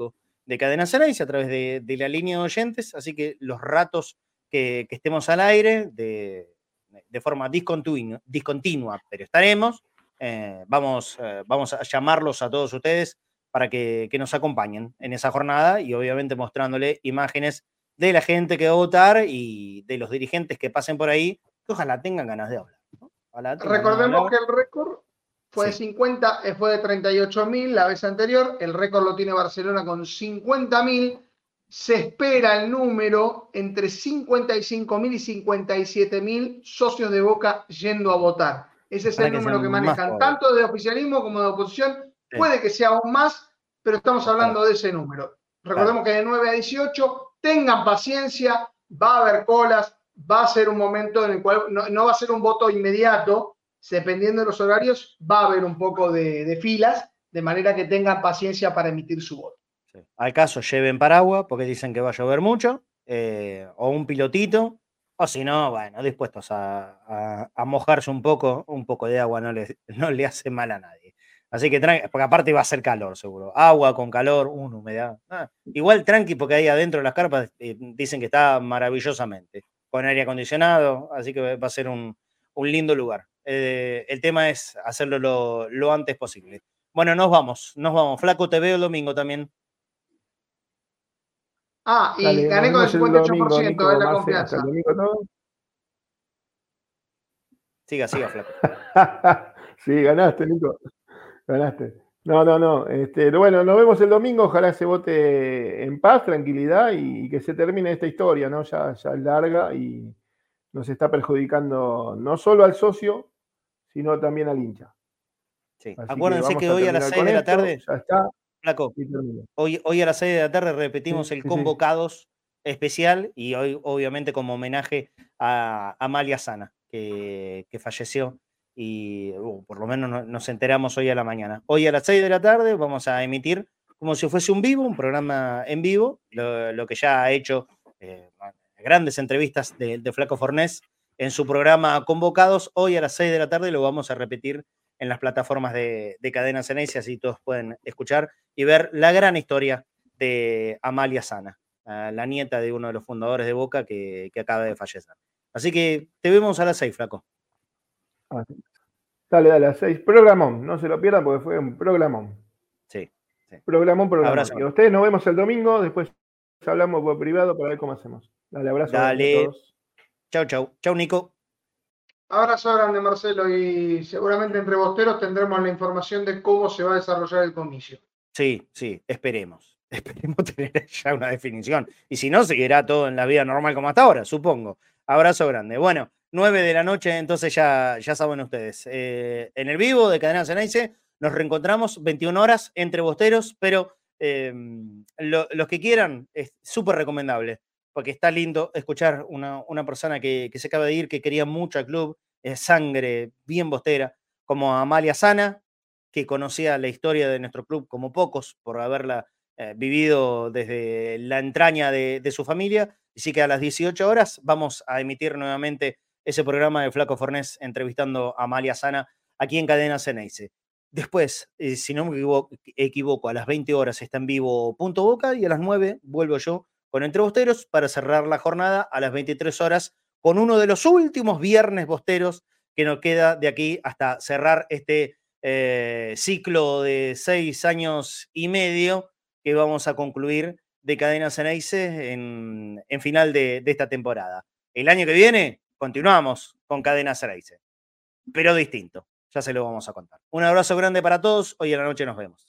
de Cadena Ceneice a través de, de la línea de oyentes, así que los ratos que, que estemos al aire, de, de forma discontinua, discontinua, pero estaremos, eh, vamos, eh, vamos a llamarlos a todos ustedes para que, que nos acompañen en esa jornada y obviamente mostrándole imágenes de la gente que va a votar y de los dirigentes que pasen por ahí, que ojalá tengan ganas de hablar, ¿no? Ojalá tengan Recordemos ganas de hablar. que el récord fue de Sí. cincuenta, eh, fue de treinta y ocho mil la vez anterior, el récord lo tiene Barcelona con cincuenta mil, se espera el número entre cincuenta y cinco mil y cincuenta y siete mil socios de Boca yendo a votar. Ese es Ojalá el que número sean que más manejan todavía. tanto de oficialismo como de oposición, Sí. puede que sea aún más, pero estamos Ojalá. hablando de ese número. Recordemos que de nueve a dieciocho, tengan paciencia, va a haber colas, va a ser un momento en el cual no, no va a ser un voto inmediato, dependiendo de los horarios, va a haber un poco de, de filas, de manera que tengan paciencia para emitir su voto. Sí. Al caso, lleven paraguas, porque dicen que va a llover mucho, eh, o un pilotito, o si no, bueno, dispuestos a, a, a mojarse un poco, un poco de agua no le, no le hace mal a nadie. Así que, tranqui, porque aparte va a ser calor, seguro. Agua con calor, una humedad. Ah, igual tranqui, porque ahí adentro de las carpas eh, dicen que está maravillosamente, con aire acondicionado, así que va a ser un, un lindo lugar. Eh, el tema es hacerlo lo, lo antes posible. Bueno, nos vamos, nos vamos. Flaco, te veo el domingo también. Ah, y Dale, gané nos con el vemos el cincuenta y ocho por domingo, ciento de Nico, la Marce. Hasta confianza. el domingo todo. Siga, siga, Flaco. Sí, ganaste, Nico. Ganaste. No, no, no. Este, bueno, nos vemos el domingo. Ojalá se vote en paz, tranquilidad y, y que se termine esta historia, ¿no? Ya, ya es larga y nos está perjudicando no solo al socio, sino también al hincha. Sí. Así que Acuérdense vamos que a hoy a las terminar seis con de la esto. tarde, Ya está. Flaco, Y termina. hoy, hoy a las seis de la tarde repetimos Sí, el sí, sí. Convocados especial y hoy obviamente como homenaje a Amalia Sana, que, que falleció y uh, por lo menos no, nos enteramos hoy a la mañana. Hoy a las seis de la tarde vamos a emitir como si fuese un vivo, un programa en vivo, lo, lo que ya ha hecho eh, grandes entrevistas de, de Flaco Fornés en su programa Convocados. Hoy a las seis de la tarde lo vamos a repetir en las plataformas de, de Cadena Ceneice, así todos pueden escuchar y ver la gran historia de Amalia Sana, la nieta de uno de los fundadores de Boca que, que acaba de fallecer. Así que te vemos a las seis, Flaco. Ah, dale, dale, a seis. Programón, no se lo pierdan porque fue un programón. Sí. sí. Programón, programón. Abrazo. Y a ustedes nos vemos el domingo, después hablamos por privado para ver cómo hacemos. Dale, abrazo Dale. a todos. Chau, chau. Chau, Nico. Abrazo grande, Marcelo, y seguramente entre bosteros tendremos la información de cómo se va a desarrollar el comicio. Sí, sí, esperemos. Esperemos tener ya una definición. Y si no, seguirá todo en la vida normal como hasta ahora, supongo. Abrazo grande. Bueno, nueve de la noche, entonces ya, ya saben ustedes. Eh, en el vivo de Cadena Ceneice nos reencontramos veintiuna horas entre bosteros, pero eh, lo, los que quieran, es súper recomendable, porque está lindo escuchar una, una persona que, que se acaba de ir, que quería mucho al club, es sangre bien bostera, como Amalia Sana, que conocía la historia de nuestro club como pocos, por haberla eh, vivido desde la entraña de, de su familia. Así que a las dieciocho horas vamos a emitir nuevamente ese programa de Flaco Fornés entrevistando a Amalia Sana aquí en Cadena Ceneice. Después, eh, si no me equivoco, equivoco, a las veinte horas está en vivo Punto Boca y a las nueve vuelvo yo con Entre Bosteros para cerrar la jornada a las veintitrés horas con uno de los últimos viernes bosteros que nos queda de aquí hasta cerrar este eh, ciclo de seis años y medio que vamos a concluir de Cadena Ceneice en, en final de, de esta temporada. El año que viene continuamos con Cadena Ceneice, pero distinto. Ya se lo vamos a contar. Un abrazo grande para todos. Hoy a la noche nos vemos.